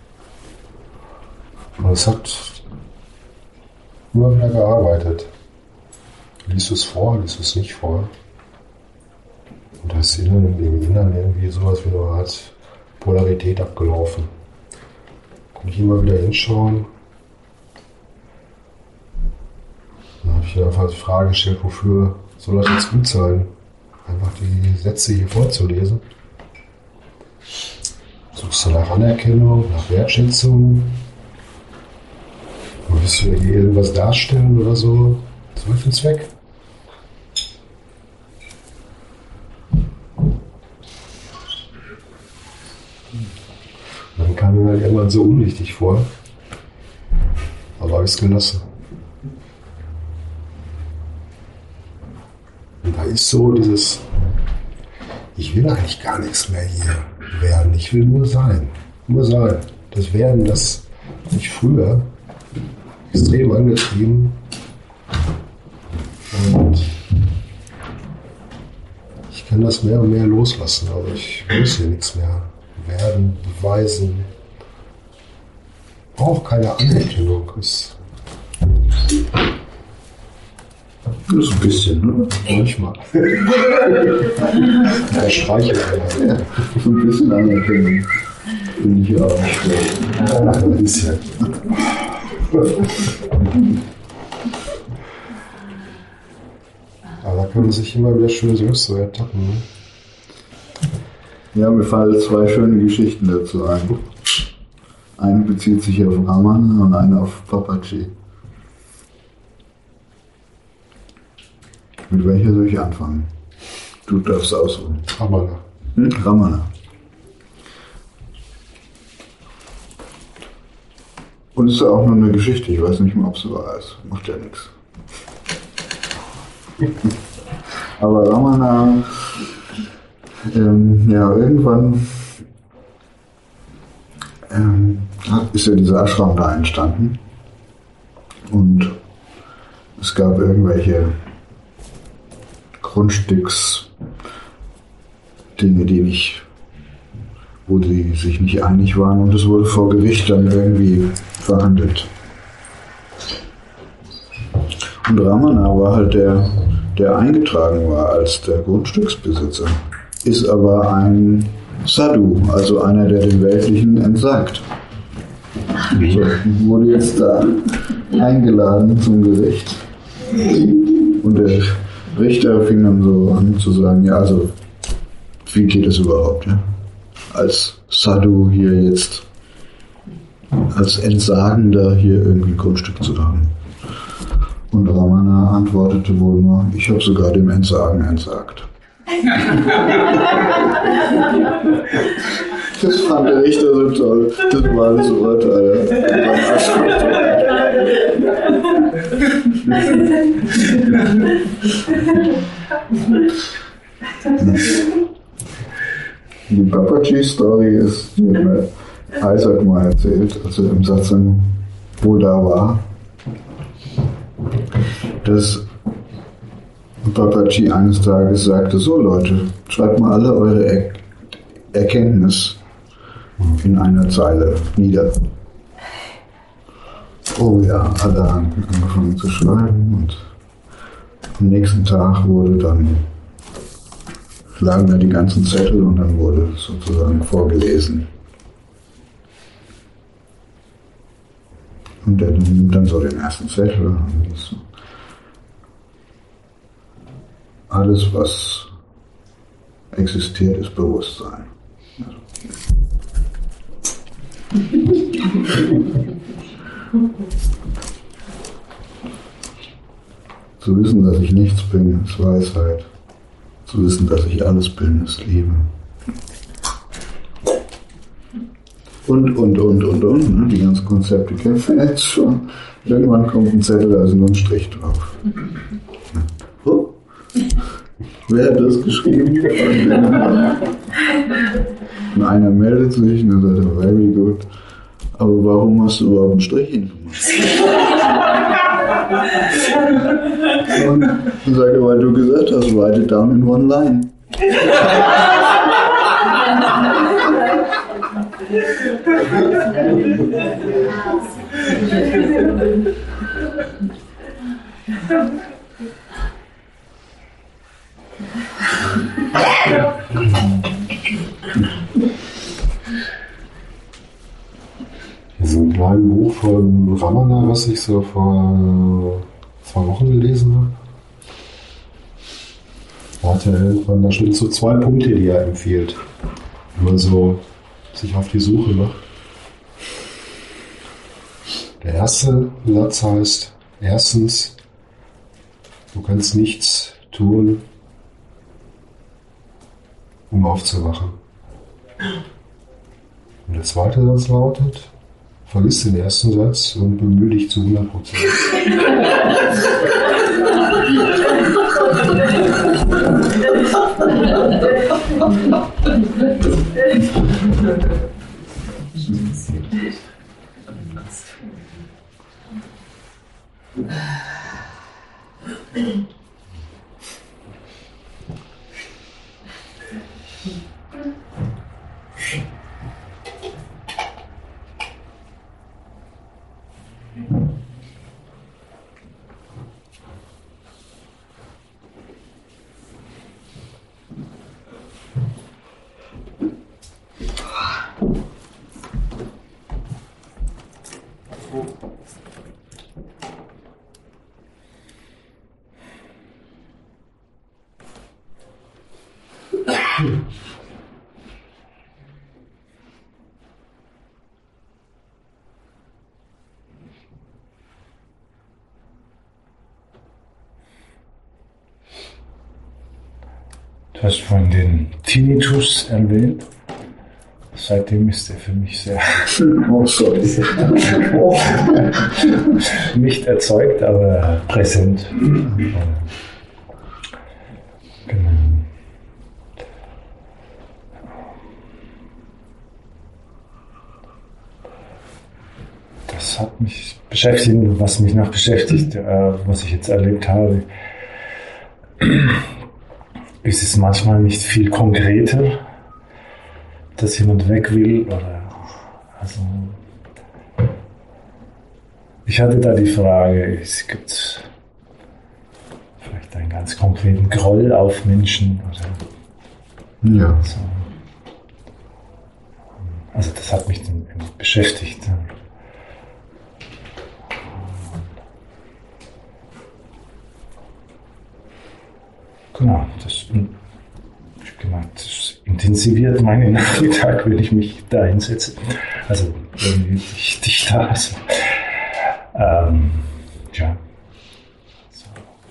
Speaker 7: Und es hat immer wieder gearbeitet. Liest du es vor, liest du es nicht vor? Und da ist im Inneren irgendwie sowas wie eine Art Polarität abgelaufen. Konnte ich immer wieder hinschauen. Dann habe ich mir einfach die Frage gestellt, wofür soll das jetzt gut sein? Einfach die Sätze hier vorzulesen. Suchst du nach Anerkennung, nach Wertschätzung? Willst du hier irgendwas darstellen oder so? Zu welchem Zweck? Dann kam mir halt irgendwann so unwichtig vor. Aber habe ich es gelassen. Und da ist so dieses, ich will eigentlich gar nichts mehr hier werden. Ich will nur sein. Nur sein. Das Werden, das mich früher extrem angetrieben. Und ich kann das mehr und mehr loslassen. Aber ich muss hier nichts mehr werden, beweisen. Brauche keine Anerkennung.
Speaker 1: Das ist ein bisschen, ne?
Speaker 7: Manchmal. Ja, streiche
Speaker 1: Ja, so ein bisschen Anerkennung. Finde ich ja auch nicht schlecht.
Speaker 7: ein bisschen. Aber da kann man sich immer wieder schön selbst so ertappen. Ne?
Speaker 1: Ja, mir fallen zwei schöne Geschichten dazu ein. Eine bezieht sich auf Ramana und eine auf Papaji. Mit welcher soll ich anfangen? Du darfst aussuchen.
Speaker 7: Ramana.
Speaker 1: Ramana. Und es ist auch nur eine Geschichte, ich weiß nicht mal, ob es wahr ist. Macht ja nichts. Aber Ramana, ja, irgendwann ist ja dieser Ashram da entstanden. Und es gab irgendwelche Grundstücksdinge, wo sie sich nicht einig waren, und es wurde vor Gericht dann irgendwie verhandelt. Und Ramana war halt der eingetragen war als der Grundstücksbesitzer, ist aber ein Sadhu, also einer, der dem Weltlichen entsagt. So, wurde jetzt da eingeladen zum Gericht. Und der Richter fing dann so an zu sagen, ja, also, wie geht es überhaupt, ja? Als Sadhu hier jetzt, als Entsagender hier irgendwie ein Grundstück zu haben. Und Ramana antwortete wohl nur, ich habe sogar dem Entsagen entsagt. Das fand der Richter so toll. Das war das Urteil. Die Babaji-Story ist, die hat mir Isaac mal erzählt, als er im Satsang wohl da war, dass Babaji eines Tages sagte, so Leute, schreibt mal alle eure Erkenntnis in einer Zeile nieder. Oh ja, alle haben angefangen zu schreiben, und am nächsten Tag lagen da die ganzen Zettel, und dann wurde sozusagen vorgelesen. Und der nimmt dann so den ersten Zettel und liest so. Alles, was existiert, ist Bewusstsein. Zu wissen, dass ich nichts bin, ist Weisheit. Zu wissen, dass ich alles bin, ist Liebe. Und, ne? Die ganzen Konzepte kennen wir jetzt schon. Irgendwann kommt ein Zettel, da ist nur ein Strich drauf. Oh. Wer hat das geschrieben? Und einer meldet sich und dann sagt er, very good. Aber warum hast du überhaupt einen Strich hingemacht? Und dann sagt er, weil du gesagt hast, write it down in one line.
Speaker 7: Hier ist ein kleines Buch von Ramana, was ich so vor 2 Wochen gelesen habe. Da hat er irgendwann, da sind so 2 Punkte, die er empfiehlt, wenn man so sich auf die Suche macht. Der erste Satz heißt, erstens, du kannst nichts tun, um aufzuwachen. Und der zweite Satz lautet, vergiss den ersten Satz und bemühe dich zu 100%.
Speaker 8: Du hast vorhin den Tinnitus erwähnt. Seitdem ist er für mich sehr
Speaker 1: Oh, sorry.
Speaker 8: nicht erzeugt, aber präsent. Genau. Das hat mich beschäftigt, was mich noch beschäftigt, was ich jetzt erlebt habe. Ist es manchmal nicht viel konkreter, dass jemand weg will? Oder, also, ich hatte da die Frage, es gibt vielleicht einen ganz konkreten Groll auf Menschen. Oder
Speaker 1: Ja.
Speaker 8: so. Also das hat mich dann beschäftigt. Genau, ich habe gemeint, das intensiviert meinen Nachmittag, wenn ich mich da hinsetze. Also, wenn ich dich da. Also, ja. So.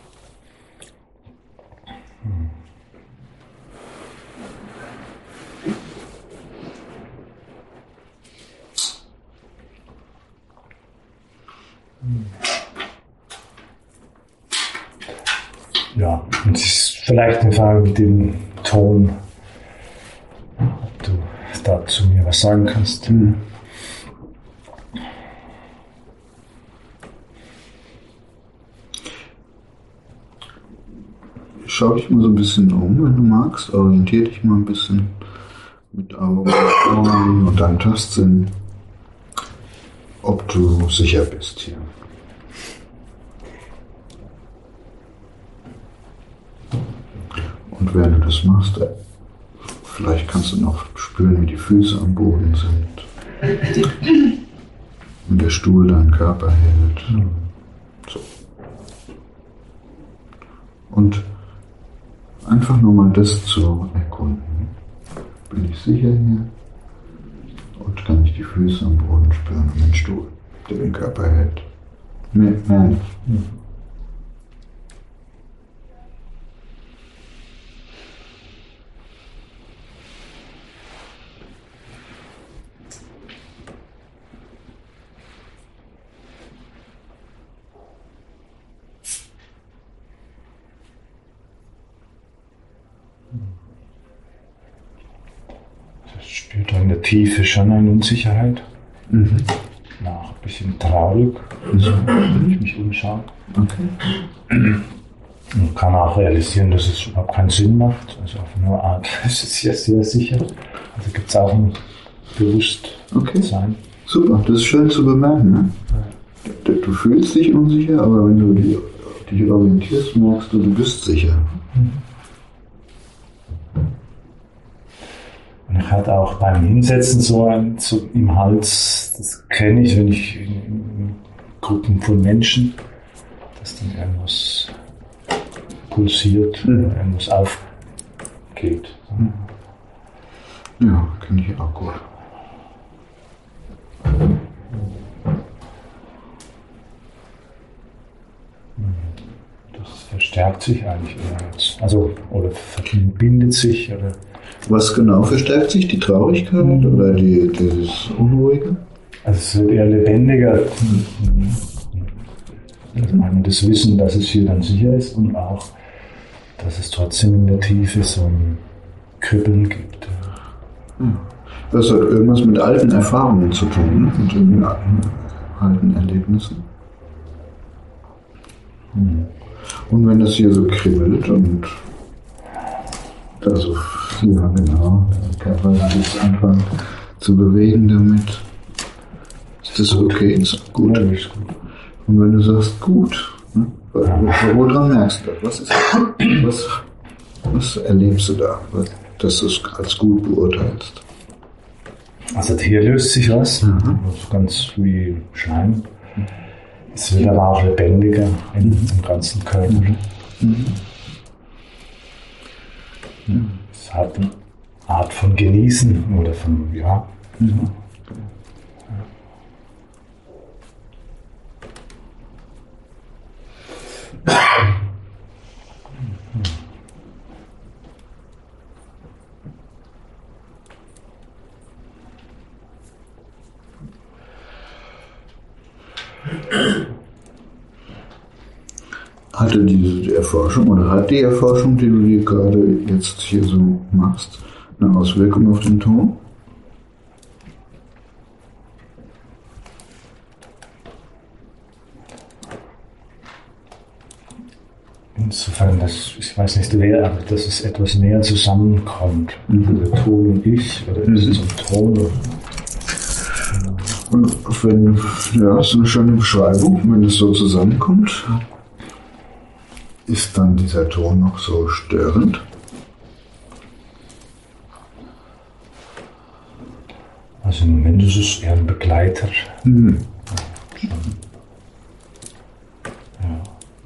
Speaker 8: Ja, und es ist vielleicht eine Frage mit dem Ton, ob du dazu mir was sagen kannst.
Speaker 1: Schau dich mal so ein bisschen um, wenn du magst. Orientier dich mal ein bisschen mit Augen, Ohren und deinem Tastsinn, ob du sicher bist hier. Und während du das machst, vielleicht kannst du noch spüren, wie die Füße am Boden sind. Und der Stuhl deinen Körper hält. So. Und einfach nur mal das zu erkunden. Bin ich sicher hier? Und kann ich die Füße am Boden spüren und den Stuhl, der den Körper hält? Mehr nicht.
Speaker 8: Das spürt in der Tiefe schon eine Unsicherheit.
Speaker 1: Mhm.
Speaker 8: Auch ein bisschen traurig, also, wenn ich mich umschaue.
Speaker 1: Okay.
Speaker 8: Man kann auch realisieren, dass es überhaupt keinen Sinn macht. Also auf eine Art ist es ja sehr sicher. Also gibt es auch ein Bewusstsein.
Speaker 1: Super, das ist schön zu bemerken. Ne? Du fühlst dich unsicher, aber wenn du dich orientierst, merkst du, du bist sicher.
Speaker 8: Und ich hatte auch beim Hinsetzen so im Hals, das kenne ich, wenn ich in Gruppen von Menschen, dass dann irgendwas pulsiert, oder irgendwas aufgeht.
Speaker 1: Ja, kenne ich auch gut.
Speaker 8: Das verstärkt sich eigentlich jetzt. Also, oder verbindet sich, oder.
Speaker 1: Was genau verstärkt sich? Die Traurigkeit oder dieses Unruhige?
Speaker 8: Also es wird eher lebendiger. Also das Wissen, dass es hier dann sicher ist und auch, dass es trotzdem in der Tiefe so ein Kribbeln gibt.
Speaker 1: Das hat irgendwas mit alten Erfahrungen zu tun, ne? Mit den alten Erlebnissen. Und wenn das hier so kribbelt und also, ja genau, der Körper sich anfängt zu bewegen damit, ist das okay, ist gut.
Speaker 8: Ja, ist gut.
Speaker 1: Und wenn du sagst, gut, ne? Woran merkst du das? Was erlebst du da, dass du es als gut beurteilst?
Speaker 8: Also hier löst sich was, ganz wie Schleim. Es wird aber auch lebendiger im ganzen Körper. Es hat eine Art von Genießen oder von, ja.
Speaker 1: Hatte diese Erforschung oder hat die Erforschung, die du dir gerade jetzt hier so machst, eine Auswirkung auf den Ton?
Speaker 8: Insofern, dass, ich weiß nicht wer, aber dass es etwas näher zusammenkommt. Der Ton und ich, oder ist es ein Ton?
Speaker 1: Und wenn, ja, das ist eine schöne Beschreibung, wenn es so zusammenkommt, ist dann dieser Ton noch so störend?
Speaker 8: Also im Moment ist es eher ein Begleiter.
Speaker 1: Mhm.
Speaker 8: Ja.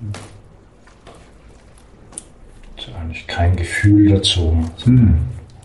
Speaker 8: Also eigentlich kein Gefühl dazu.
Speaker 1: Mhm.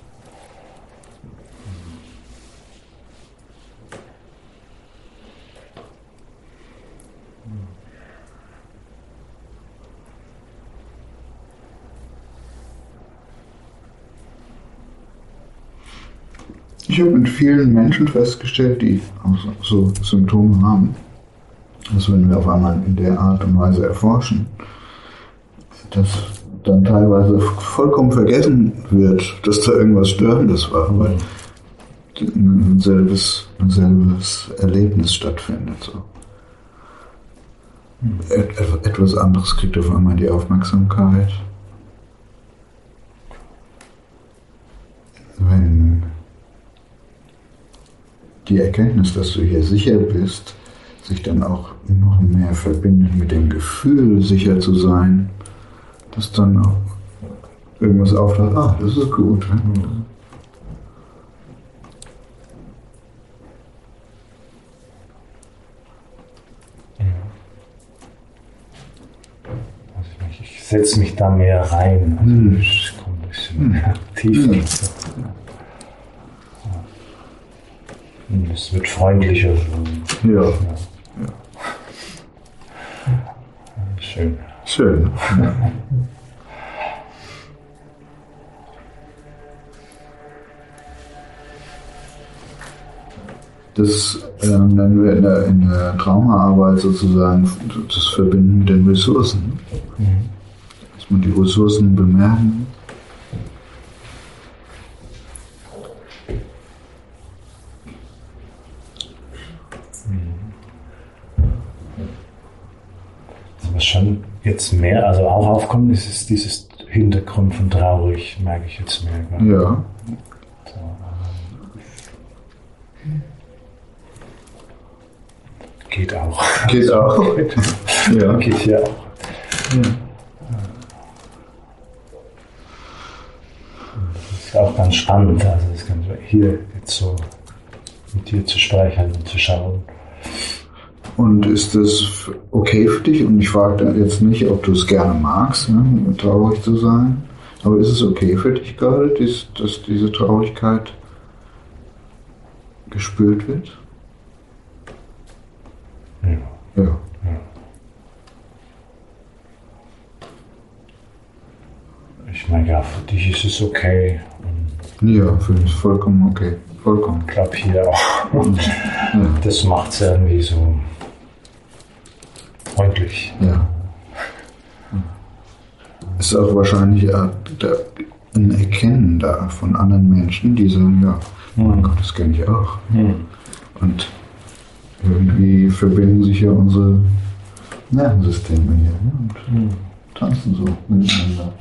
Speaker 1: Ich habe mit vielen Menschen festgestellt, die auch so Symptome haben, dass wenn wir auf einmal in der Art und Weise erforschen, dass dann teilweise vollkommen vergessen wird, dass da irgendwas Störendes war, weil ein selbes Erlebnis stattfindet. So. Etwas anderes kriegt auf einmal die Aufmerksamkeit. Wenn die Erkenntnis, dass du hier sicher bist, sich dann auch noch mehr verbindet mit dem Gefühl, sicher zu sein, dass dann auch irgendwas auftaucht, das ist gut.
Speaker 8: Also ich setze mich da mehr rein. Also ich komme ein bisschen tiefer. Und es wird freundlicher.
Speaker 1: Ja.
Speaker 8: Schön.
Speaker 1: Schön. Ja. Das nennen wir in der Traumaarbeit sozusagen das Verbinden mit den Ressourcen. Dass man die Ressourcen bemerken.
Speaker 8: Was schon jetzt mehr, also auch aufkommt, ist dieses Hintergrund von traurig, merke ich jetzt mehr.
Speaker 1: Ja.
Speaker 8: Geht auch.
Speaker 1: Geht auch. Ja.
Speaker 8: Geht ja auch.
Speaker 1: Ja.
Speaker 8: Das ist auch ganz spannend, also das kann hier jetzt so mit dir zu sprechen und zu schauen.
Speaker 1: Und ist das okay für dich? Und ich frage jetzt nicht, ob du es gerne magst, ne, traurig zu sein. Aber ist es okay für dich gerade, dass diese Traurigkeit gespürt wird?
Speaker 8: Ja.
Speaker 1: Ja.
Speaker 8: Ich meine, ja, für dich ist es okay.
Speaker 1: Ja, für mich vollkommen okay. Vollkommen.
Speaker 8: Ich glaube hier auch.
Speaker 1: Ja.
Speaker 8: Das macht es irgendwie so freundlich.
Speaker 1: Ja. Ist auch wahrscheinlich ein Erkennen da von anderen Menschen, die sagen, ja, mein Gott, das kenne ich auch. Und irgendwie verbinden sich ja unsere Nervensysteme hier, ne? Und tanzen so miteinander.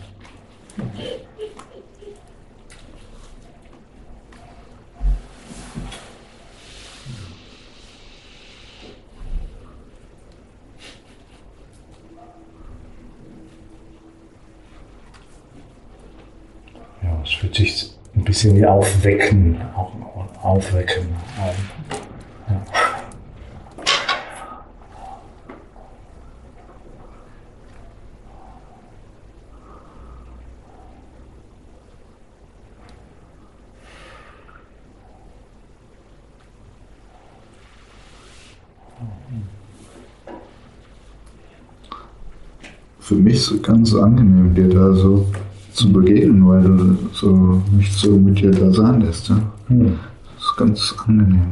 Speaker 8: Ja, es fühlt sich ein bisschen wie Aufwecken an. Ja.
Speaker 1: Für mich ist es ganz angenehm, dir da so zu begegnen, weil du so nicht so mit dir da sein lässt. Ja? Das ist ganz angenehm.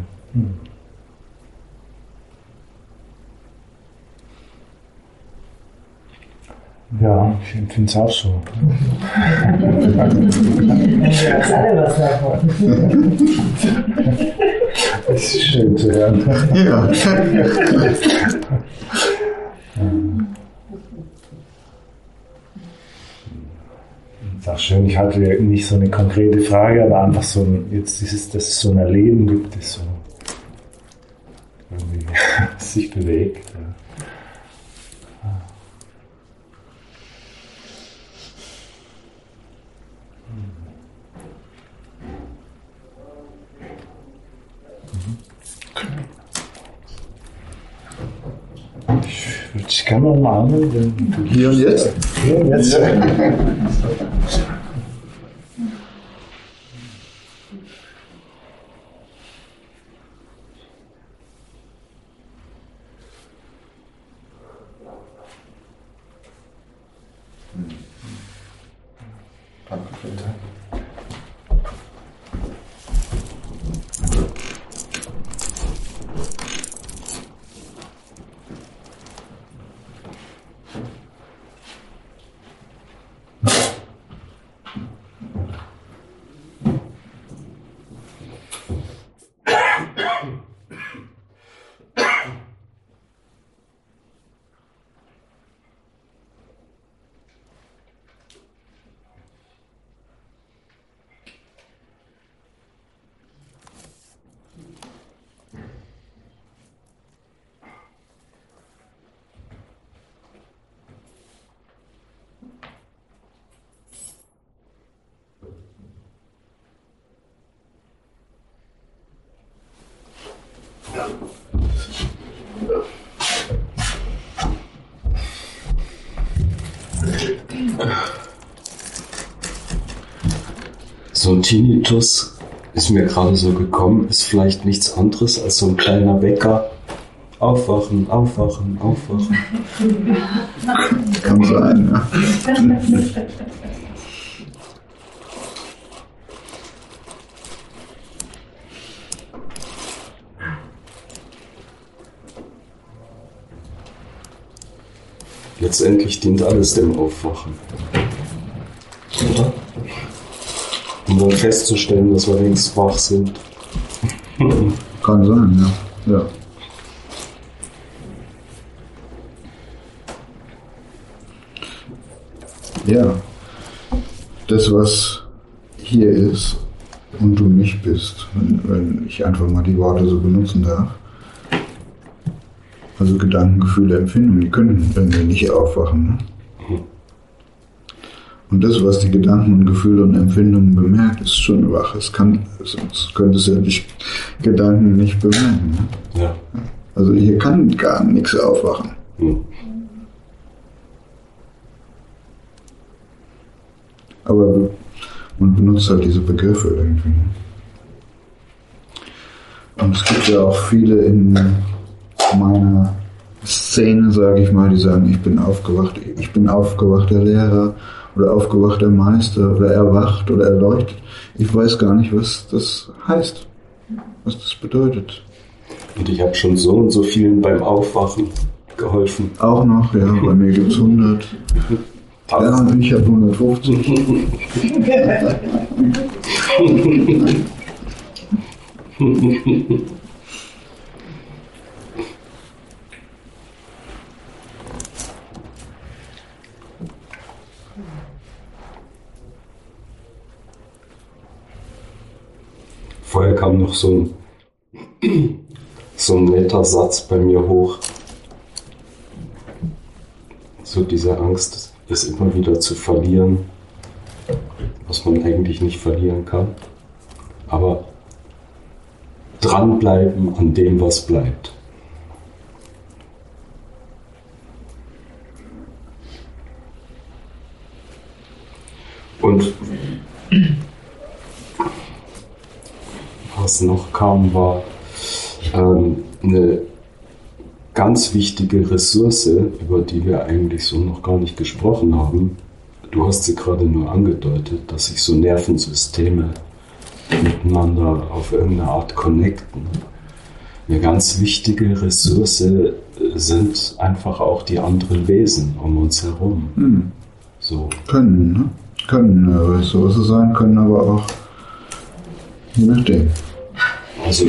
Speaker 8: Ja, ich empfinde es auch so.
Speaker 9: Alle was davon.
Speaker 8: Das ist schön zu hören.
Speaker 1: Ja.
Speaker 8: Das ist auch schön, ich hatte nicht so eine konkrete Frage, aber einfach so jetzt ist es, dass es so ein Erleben gibt, das so irgendwie sich bewegt. Ja. Ich würde dich gerne umarmen, wenn du
Speaker 1: Hier und jetzt?
Speaker 8: Hier und jetzt.
Speaker 1: Danke für den Tag.
Speaker 7: So ein Tinnitus ist mir gerade so gekommen, ist vielleicht nichts anderes als so ein kleiner Wecker. Aufwachen, aufwachen, aufwachen.
Speaker 1: Kann sein, ja.
Speaker 7: Letztendlich dient alles dem Aufwachen. Oder? Um dann festzustellen, dass wir längst wach sind.
Speaker 1: Kann sein, ja. Ja. Ja, das, was hier ist und du nicht bist, wenn ich einfach mal die Worte so benutzen darf. Also Gedanken, Gefühle, Empfindungen, die können irgendwie nicht aufwachen. Ne? Und das, was die Gedanken und Gefühle und Empfindungen bemerkt, ist schon wach. Sonst könnte es ja die Gedanken nicht bemerken. Ne?
Speaker 7: Ja.
Speaker 1: Also hier kann gar nichts aufwachen.
Speaker 7: Hm.
Speaker 1: Aber man benutzt halt diese Begriffe irgendwie. Und es gibt ja auch viele in meiner Szene, sage ich mal, die sagen, ich bin aufgewachter Lehrer oder aufgewachter Meister oder erwacht oder erleuchtet. Ich weiß gar nicht, was das heißt, was das bedeutet.
Speaker 7: Und ich habe schon so und so vielen beim Aufwachen geholfen.
Speaker 1: Auch noch, ja, bei mir gibt es 100. Ja, und ich habe 150.
Speaker 7: Vorher kam noch so ein netter Satz bei mir hoch. So diese Angst, es immer wieder zu verlieren, was man eigentlich nicht verlieren kann. Aber dranbleiben an dem, was bleibt. Und was noch kam, war eine ganz wichtige Ressource, über die wir eigentlich so noch gar nicht gesprochen haben. Du hast sie gerade nur angedeutet, dass sich so Nervensysteme miteinander auf irgendeine Art connecten. Eine ganz wichtige Ressource
Speaker 2: sind einfach auch die anderen Wesen um uns herum. So.
Speaker 1: Können, ne? Können eine Ressource sein, können aber auch, je nachdem.
Speaker 2: Also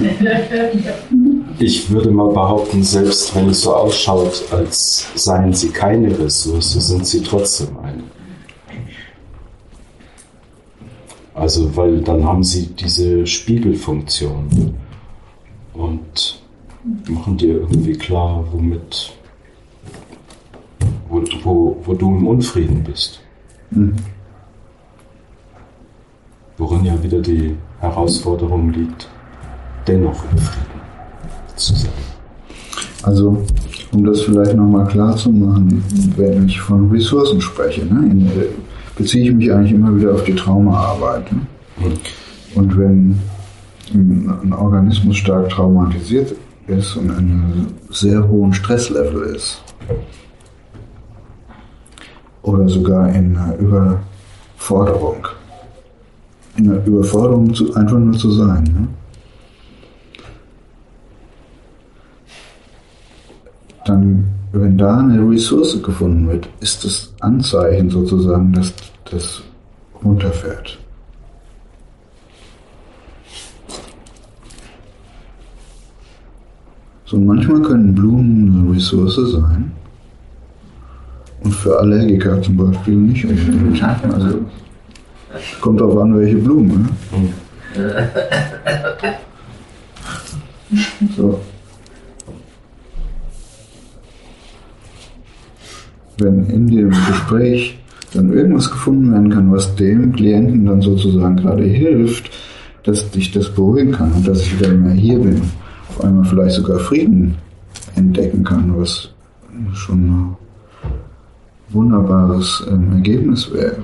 Speaker 2: ich würde mal behaupten, selbst wenn es so ausschaut, als seien sie keine Ressource, sind sie trotzdem eine. Also weil dann haben sie diese Spiegelfunktion und machen dir irgendwie klar, wo du im Unfrieden bist. Worin ja wieder die Herausforderung liegt, dennoch im Frieden zu sein.
Speaker 1: Also, um das vielleicht nochmal klar zu machen, wenn ich von Ressourcen spreche, ne, beziehe ich mich eigentlich immer wieder auf die Traumaarbeit. Ne? Und wenn ein Organismus stark traumatisiert ist und einen sehr hohen Stresslevel ist, oder sogar in einer Überforderung, einfach nur zu sein, ne? Dann, wenn da eine Ressource gefunden wird, ist das Anzeichen sozusagen, dass das runterfährt. So, und manchmal können Blumen eine Ressource sein und für Allergiker zum Beispiel nicht. Also kommt drauf an, welche Blume. Ne? So. Wenn in dem Gespräch dann irgendwas gefunden werden kann, was dem Klienten dann sozusagen gerade hilft, dass ich das beruhigen kann und dass ich wieder mehr hier bin, auf einmal vielleicht sogar Frieden entdecken kann, was schon ein wunderbares Ergebnis wäre.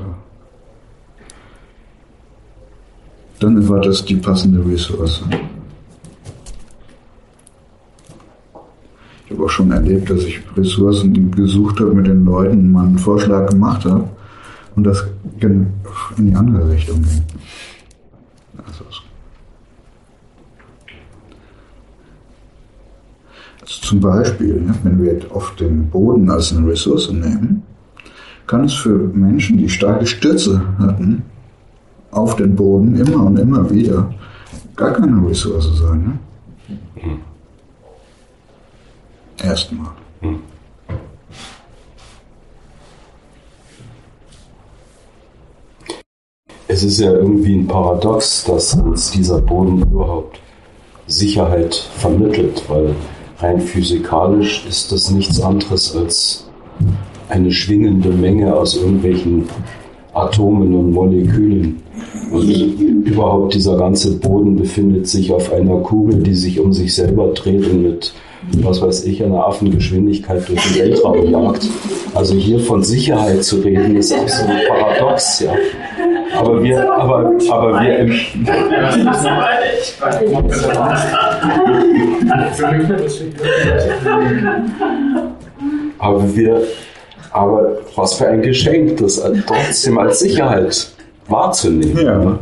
Speaker 1: Dann war das die passende Ressource. Ich habe auch schon erlebt, dass ich Ressourcen gesucht habe mit den Leuten, mal einen Vorschlag gemacht habe und das in die andere Richtung ging. Also zum Beispiel, ja, wenn wir oft den Boden als eine Ressource nehmen, kann es für Menschen, die starke Stürze hatten, auf den Boden immer und immer wieder gar keine Ressource sein. Ne? Erstmal.
Speaker 2: Es ist ja irgendwie ein Paradox, dass uns dieser Boden überhaupt Sicherheit vermittelt, weil rein physikalisch ist das nichts anderes als eine schwingende Menge aus irgendwelchen Atomen und Molekülen. Und überhaupt dieser ganze Boden befindet sich auf einer Kugel, die sich um sich selber dreht und mit, was weiß ich, einer Affengeschwindigkeit durch den Weltraum jagt. Also hier von Sicherheit zu reden, ist absolut paradox, ja. Aber aber was für ein Geschenk, das trotzdem als Sicherheit wahrzunehmen.
Speaker 1: Ja.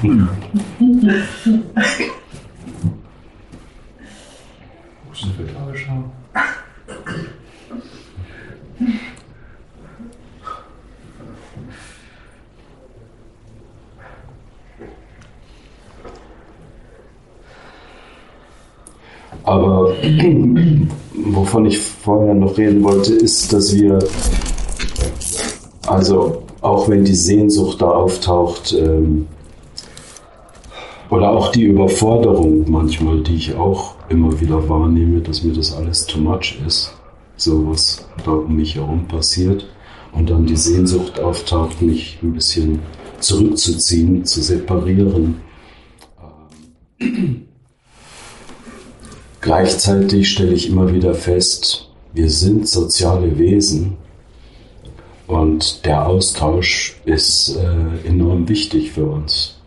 Speaker 2: Aber wovon ich vorher noch reden wollte, ist, dass wir, also auch wenn die Sehnsucht da auftaucht, oder auch die Überforderung manchmal, die ich auch immer wieder wahrnehme, dass mir das alles too much ist, so was da um mich herum passiert, und dann die Sehnsucht auftaucht, mich ein bisschen zurückzuziehen, zu separieren. Gleichzeitig stelle ich immer wieder fest, wir sind soziale Wesen und der Austausch ist enorm wichtig für uns,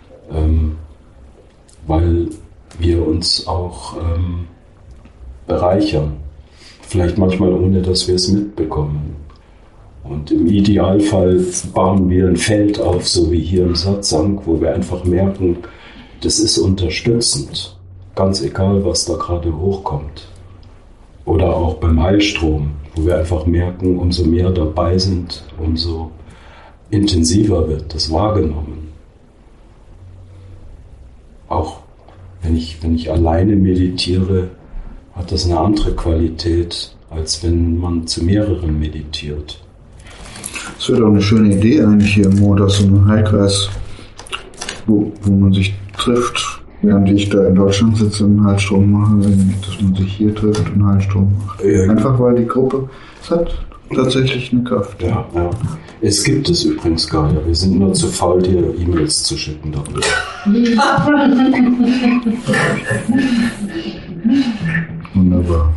Speaker 2: weil wir uns auch bereichern, vielleicht manchmal ohne, dass wir es mitbekommen. Und im Idealfall bauen wir ein Feld auf, so wie hier im Satsang, wo wir einfach merken, das ist unterstützend. Ganz egal, was da gerade hochkommt. Oder auch beim Heilstrom, wo wir einfach merken, umso mehr dabei sind, umso intensiver wird das wahrgenommen. Auch wenn ich alleine meditiere, hat das eine andere Qualität, als wenn man zu mehreren meditiert.
Speaker 1: Das wäre doch eine schöne Idee eigentlich hier im Montag, so ein Heilkreis, wo man sich trifft, während ich da in Deutschland sitze und einen Heilstrom mache, dass man sich hier trifft und einen Heilstrom macht. Einfach weil die Gruppe, es hat tatsächlich eine Kraft.
Speaker 2: Ja. Es gibt es übrigens gar nicht. Wir sind nur zu faul, dir E-Mails zu schicken darüber.
Speaker 1: Wunderbar.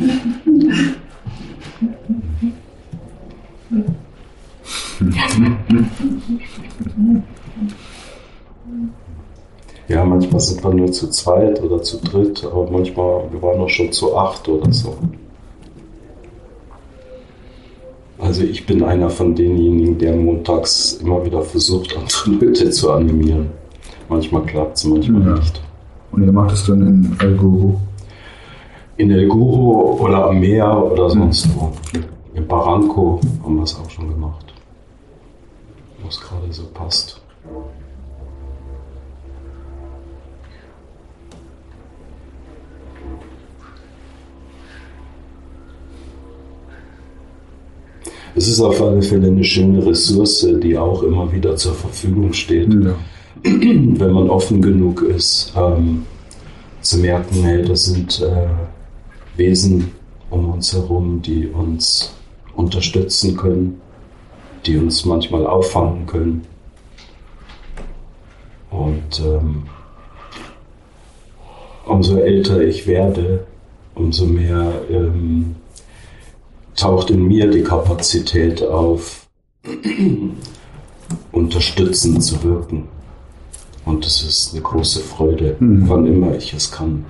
Speaker 2: Ja, manchmal sind wir nur zu zweit oder zu dritt, aber manchmal, wir waren auch schon zu 8 oder so. Also ich bin einer von denjenigen, der montags immer wieder versucht, andere Leute zu animieren. Manchmal klappt es, manchmal nicht.
Speaker 1: Und ihr macht es dann in El Guru?
Speaker 2: In El Guru oder am Meer oder sonst wo. In Barranco haben wir es auch schon gemacht. Wo es gerade so passt. Es ist auf alle Fälle eine schöne Ressource, die auch immer wieder zur Verfügung steht. Ja. Wenn man offen genug ist, zu merken, hey, das sind Wesen um uns herum, die uns unterstützen können, die uns manchmal auffangen können. Und umso älter ich werde, umso mehr taucht in mir die Kapazität auf, unterstützend zu wirken. Und das ist eine große Freude, wann immer ich es kann.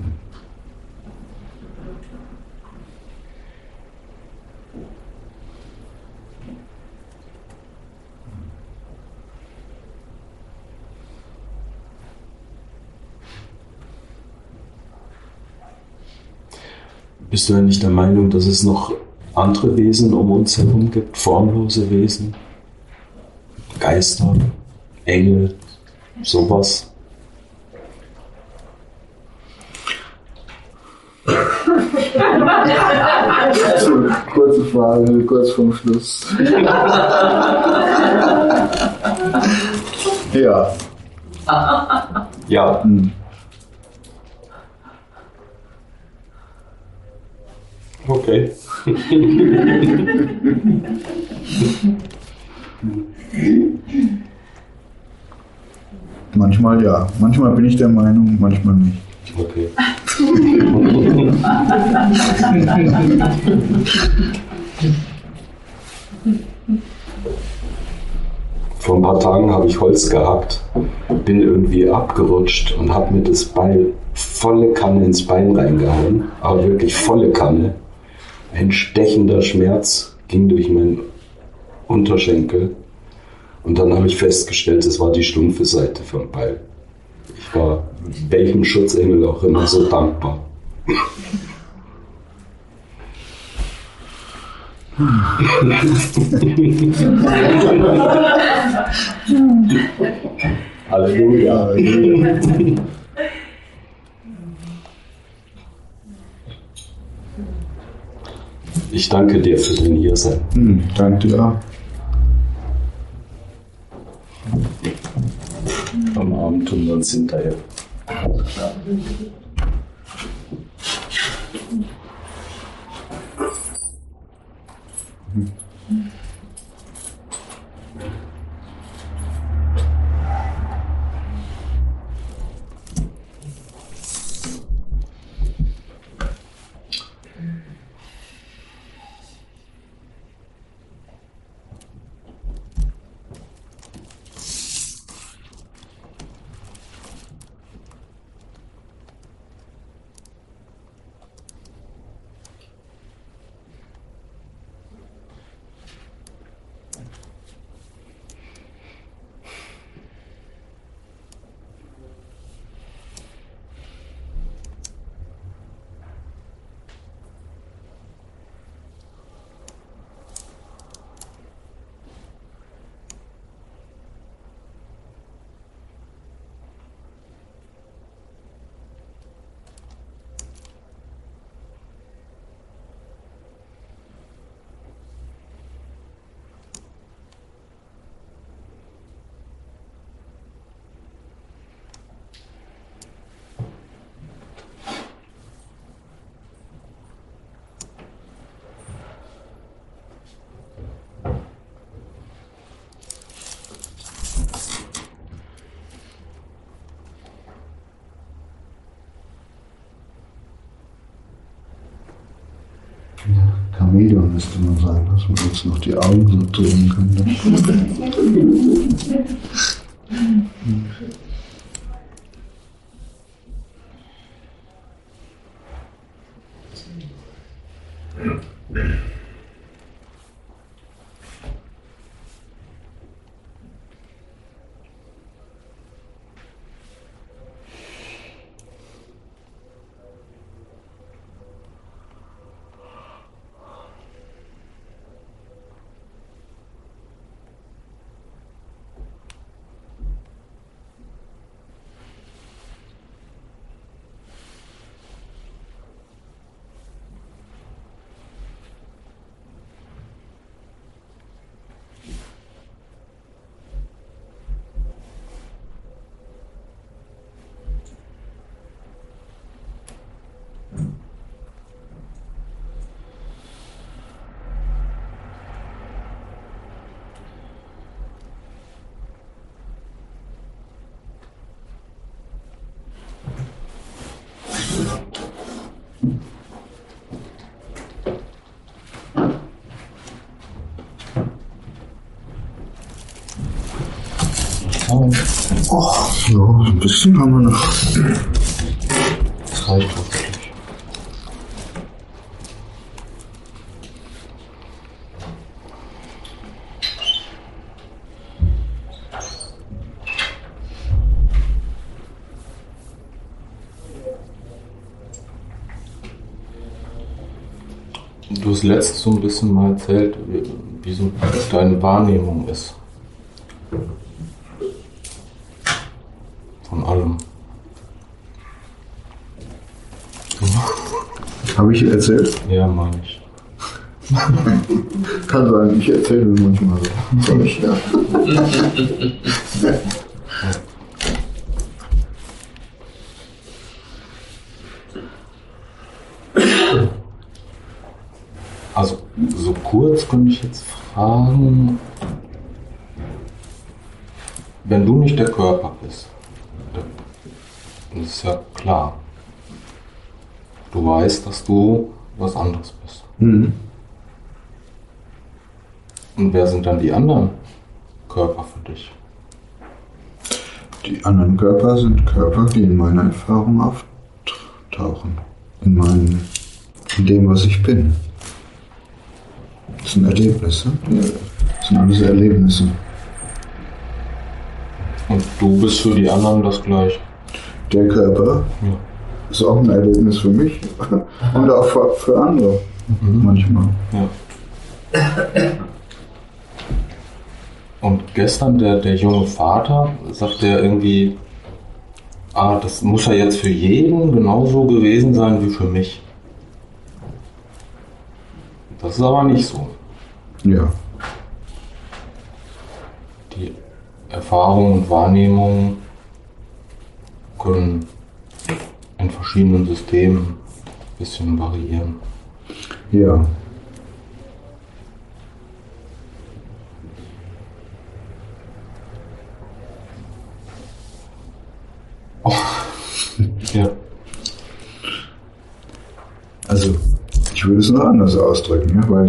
Speaker 2: Bist du eigentlich der Meinung, dass es noch andere Wesen um uns herum gibt, formlose Wesen, Geister, Engel, sowas?
Speaker 1: Kurze Frage, kurz vorm Schluss. Ja.
Speaker 2: Ja. Okay.
Speaker 1: Manchmal ja. Manchmal bin ich der Meinung, manchmal nicht.
Speaker 2: Okay. Vor ein paar Tagen habe ich Holz gehackt, bin irgendwie abgerutscht und habe mir das Beil volle Kanne ins Bein reingehauen, aber wirklich volle Kanne. Ein stechender Schmerz ging durch meinen Unterschenkel und dann habe ich festgestellt, es war die stumpfe Seite vom Beil. Ich war welchem Schutzengel auch immer so dankbar. Halleluja. Ich danke dir für dein Hiersein.
Speaker 1: Danke dir.
Speaker 2: Am Abend tun wir uns hinterher.
Speaker 1: Medium müsste man sein, dass man jetzt noch die Augen so drehen könnte. Oh, ja, ein bisschen haben wir noch.
Speaker 2: Das reicht wirklich. Du hast letztens so ein bisschen mal erzählt, wie so deine Wahrnehmung ist. Von allem.
Speaker 1: Habe ich erzählt?
Speaker 2: Ja, meine ich.
Speaker 1: Kann sein, ich erzähle manchmal so. Soll ich, ja.
Speaker 2: Also, so kurz könnte ich jetzt fragen, wenn du nicht der Körper bist, das ist ja klar, du weißt, dass du was anderes bist.
Speaker 1: Mhm.
Speaker 2: Und wer sind dann die anderen Körper für dich?
Speaker 1: Die anderen Körper sind Körper, die in meiner Erfahrung auftauchen. In dem, was ich bin. Das sind Erlebnisse. Das sind alles Erlebnisse.
Speaker 2: Und du bist für die anderen das Gleiche?
Speaker 1: Der Körper ist auch ein Erlebnis für mich und auch für andere manchmal.
Speaker 2: Ja. Und gestern der junge Vater sagt der irgendwie, das muss ja jetzt für jeden genauso gewesen sein wie für mich. Das ist aber nicht so.
Speaker 1: Ja.
Speaker 2: Die Erfahrungen und Wahrnehmungen können in verschiedenen Systemen ein bisschen variieren.
Speaker 1: Ja.
Speaker 2: Ja.
Speaker 1: Also, ich würde es noch anders ausdrücken, ja, weil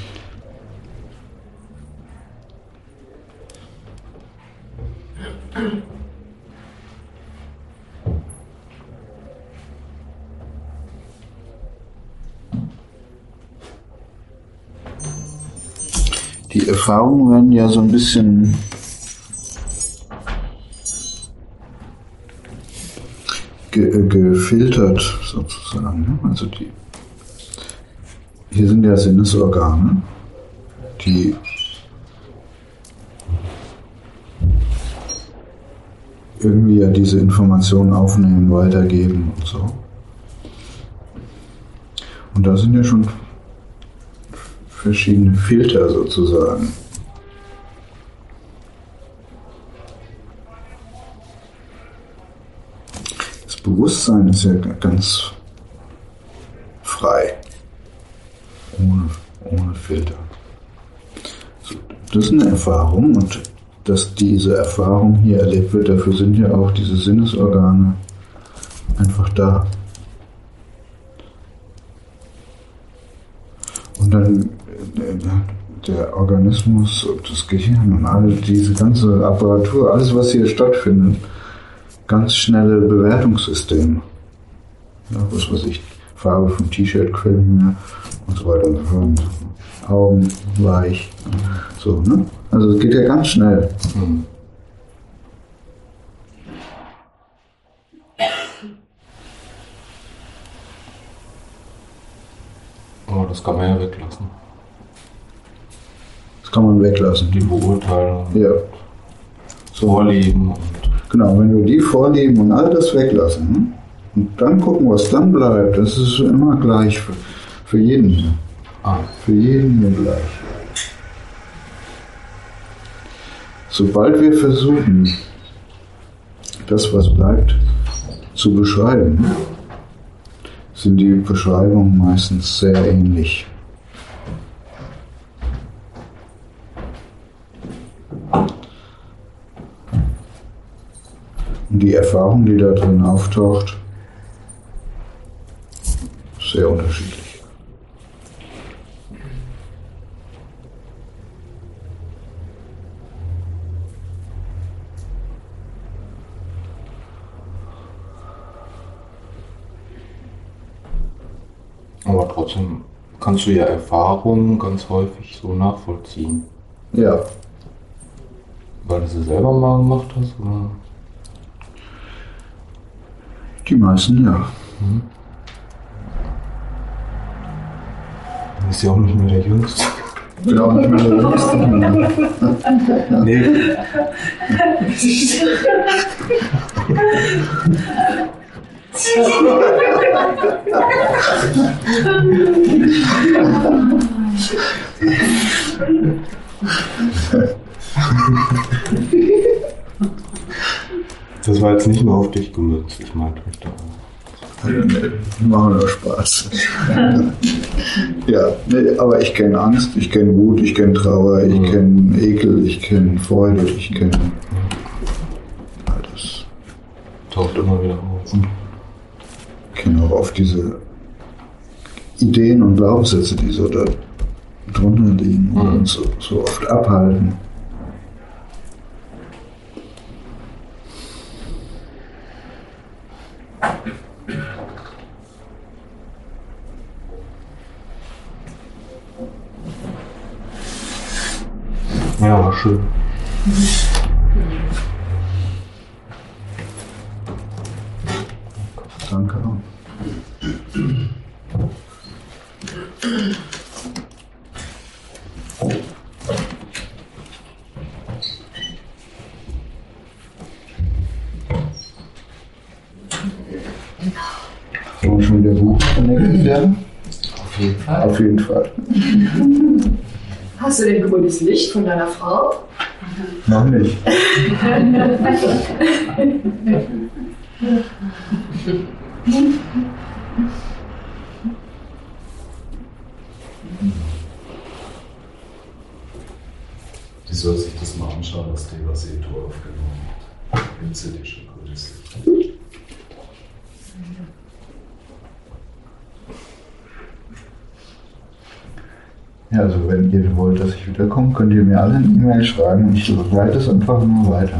Speaker 1: die Erfahrungen werden ja so ein bisschen gefiltert sozusagen. Ne? Also hier sind ja Sinnesorgane, die irgendwie ja diese Informationen aufnehmen, weitergeben und so. Und da sind ja schon verschiedene Filter sozusagen. Das Bewusstsein ist ja ganz frei, ohne Filter. Das ist eine Erfahrung und dass diese Erfahrung hier erlebt wird, dafür sind ja auch diese Sinnesorgane einfach da. Und Und dann der Organismus und das Gehirn und all diese ganze Apparatur, alles was hier stattfindet, ganz schnelle Bewertungssysteme. Ja, was weiß ich, Farbe vom T-Shirt, Creme und so weiter und so fort. Augen weich. So, ne? Also es geht ja ganz schnell.
Speaker 2: Aber das kann man ja weglassen.
Speaker 1: Das kann man weglassen.
Speaker 2: Die Beurteilung,
Speaker 1: Ja. So.
Speaker 2: Vorlieben und
Speaker 1: Genau, wenn wir die Vorlieben und all das weglassen, ne? Und dann gucken, was dann bleibt, das ist immer gleich für jeden hier. Für jeden hier gleich. Sobald wir versuchen, das, was bleibt, zu beschreiben, sind die Beschreibungen meistens sehr ähnlich. Und die Erfahrung, die da drin auftaucht, ist sehr unterschiedlich.
Speaker 2: aber trotzdem kannst du ja Erfahrungen ganz häufig so nachvollziehen.
Speaker 1: Ja.
Speaker 2: Weil du sie selber mal gemacht hast, oder?
Speaker 1: Die meisten, ja.
Speaker 2: Du bist ja auch nicht mehr der Jüngste.
Speaker 1: Ich bin auch nicht mehr der Jüngste.
Speaker 2: Nee. Das war jetzt nicht nur auf dich gemünzt, ich meinte mich da.
Speaker 1: Die machen nur Spaß. Ja, nee, aber ich kenne Angst, ich kenne Wut, ich kenne Trauer, ich kenne Ekel, ich kenne Freude, ich kenne alles.
Speaker 2: Taucht immer wieder auf.
Speaker 1: Ich kenne auch oft diese Ideen und Glaubenssätze, die so da drunter liegen und uns so oft abhalten.
Speaker 2: Ja, war schön.
Speaker 1: Danke. Wollen wir schon wieder Buch connecten werden?
Speaker 6: Auf jeden Fall.
Speaker 1: Auf jeden Fall.
Speaker 10: Hast du denn grünes Licht von deiner Frau?
Speaker 1: Noch nicht.
Speaker 7: Die soll sich das mal anschauen, was Devaseto aufgenommen hat. Im CD schon gutes Licht.
Speaker 1: Ja, also wenn ihr wollt, dass ich wiederkomme, könnt ihr mir alle eine E-Mail schreiben und ich leite es einfach nur weiter.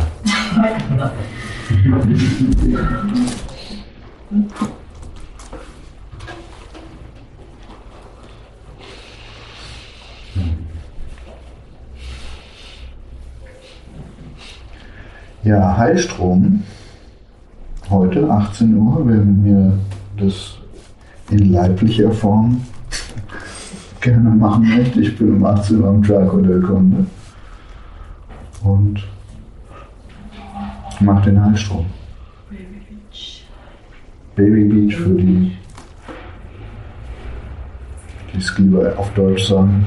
Speaker 1: Ja, Heilstrom. Heute, 18 Uhr, wer mit mir das in leiblicher Form gerne machen möchte. Ich bin um 18 Uhr am Charco del Conde und mache den Heilstrom. Baby Beach für die es lieber auf Deutsch sagen.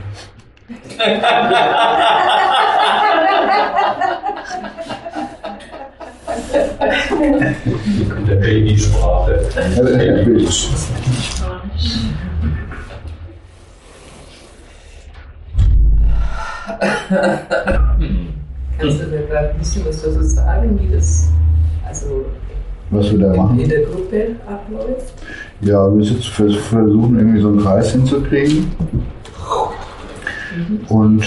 Speaker 7: In der Babysprache.
Speaker 1: Beach.
Speaker 10: Kannst du mir gerade ein bisschen was dazu sagen, wie das also
Speaker 1: Was wir da machen?
Speaker 10: in der Gruppe abläuft?
Speaker 1: Ja, wir jetzt versuchen irgendwie so einen Kreis hinzukriegen. und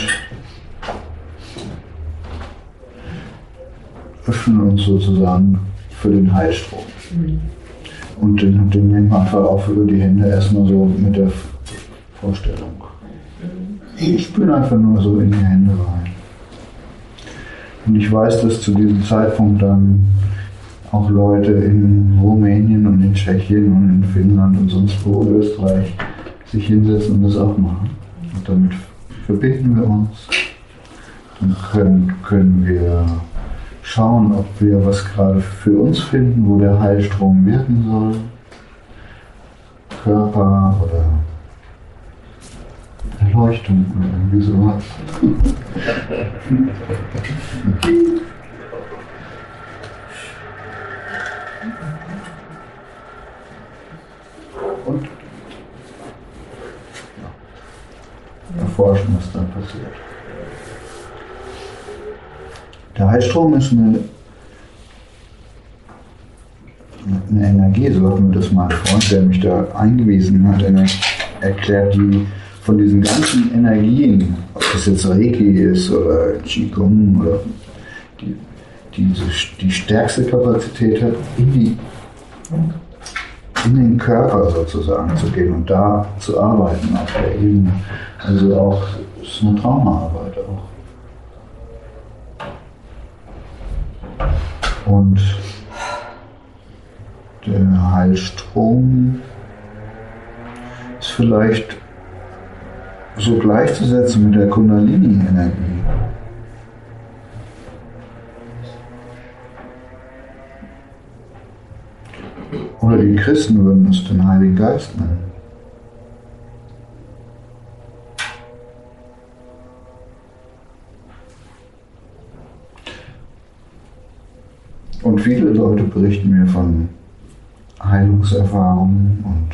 Speaker 1: öffnen uns sozusagen für den Heilstrom. Und den nehmen wir einfach auf über die Hände erstmal so mit der Vorstellung. Ich spüre einfach nur so in die Hände rein. Und ich weiß, dass zu diesem Zeitpunkt dann auch Leute in Rumänien und in Tschechien und in Finnland und sonst wo, Österreich, sich hinsetzen und das auch machen. Und damit verbinden wir uns. Dann können wir schauen, ob wir was gerade für uns finden, wo der Heilstrom wirken soll. Körper oder Erleuchtung oder irgendwie sowas. Und erforschen, was dann passiert. Der Heilstrom ist eine Energie, so hat mir das mein Freund, der mich da eingewiesen hat, erklärt, die von diesen ganzen Energien, ob das jetzt Reiki ist oder Qigong oder die stärkste Kapazität hat, in den Körper sozusagen zu gehen und da zu arbeiten auf der Ebene. Also auch, es ist eine Traumaarbeit auch. Und der Heilstrom ist vielleicht so gleichzusetzen mit der Kundalini-Energie. Oder die Christen würden es den Heiligen Geist nennen. Und viele Leute berichten mir von Heilungserfahrungen und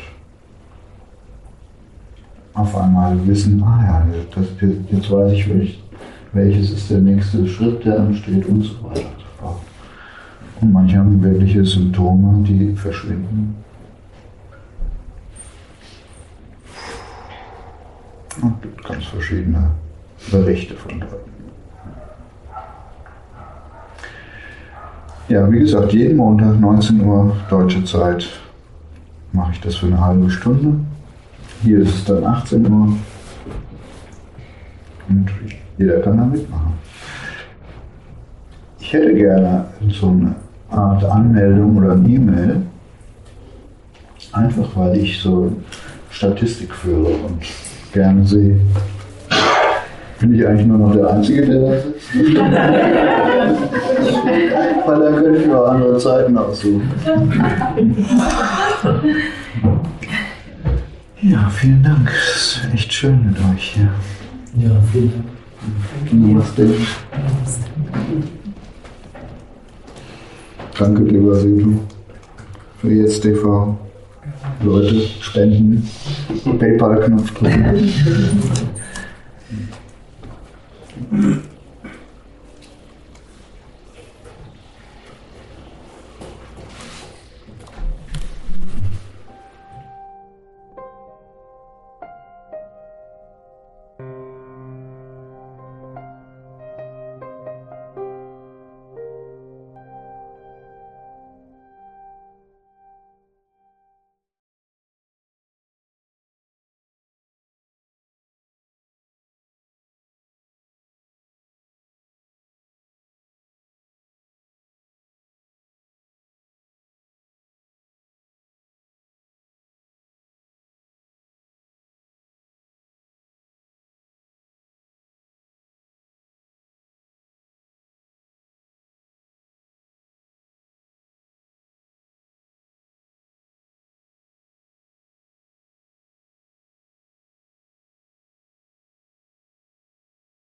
Speaker 1: auf einmal wissen, jetzt weiß ich, welches ist der nächste Schritt, der ansteht und so weiter. Und manche haben wirkliche Symptome, die verschwinden. Und es gibt ganz verschiedene Berichte von Leuten. Ja, wie gesagt, jeden Montag 19 Uhr deutsche Zeit mache ich das für eine halbe Stunde. Hier ist es dann 18 Uhr und jeder kann da mitmachen. Ich hätte gerne so eine Art Anmeldung oder ein E-Mail, einfach weil ich so Statistik führe und gerne sehe. Bin ich eigentlich nur noch der Einzige, der da sitzt? Weil dann könnte ich auch andere Zeiten aussuchen. Ja, vielen Dank. Es ist echt schön mit euch hier.
Speaker 11: Ja, vielen Dank.
Speaker 1: Namaste. Danke, lieber Sedu, für jetzt TV. Leute, spenden, PayPal-Knopf drücken.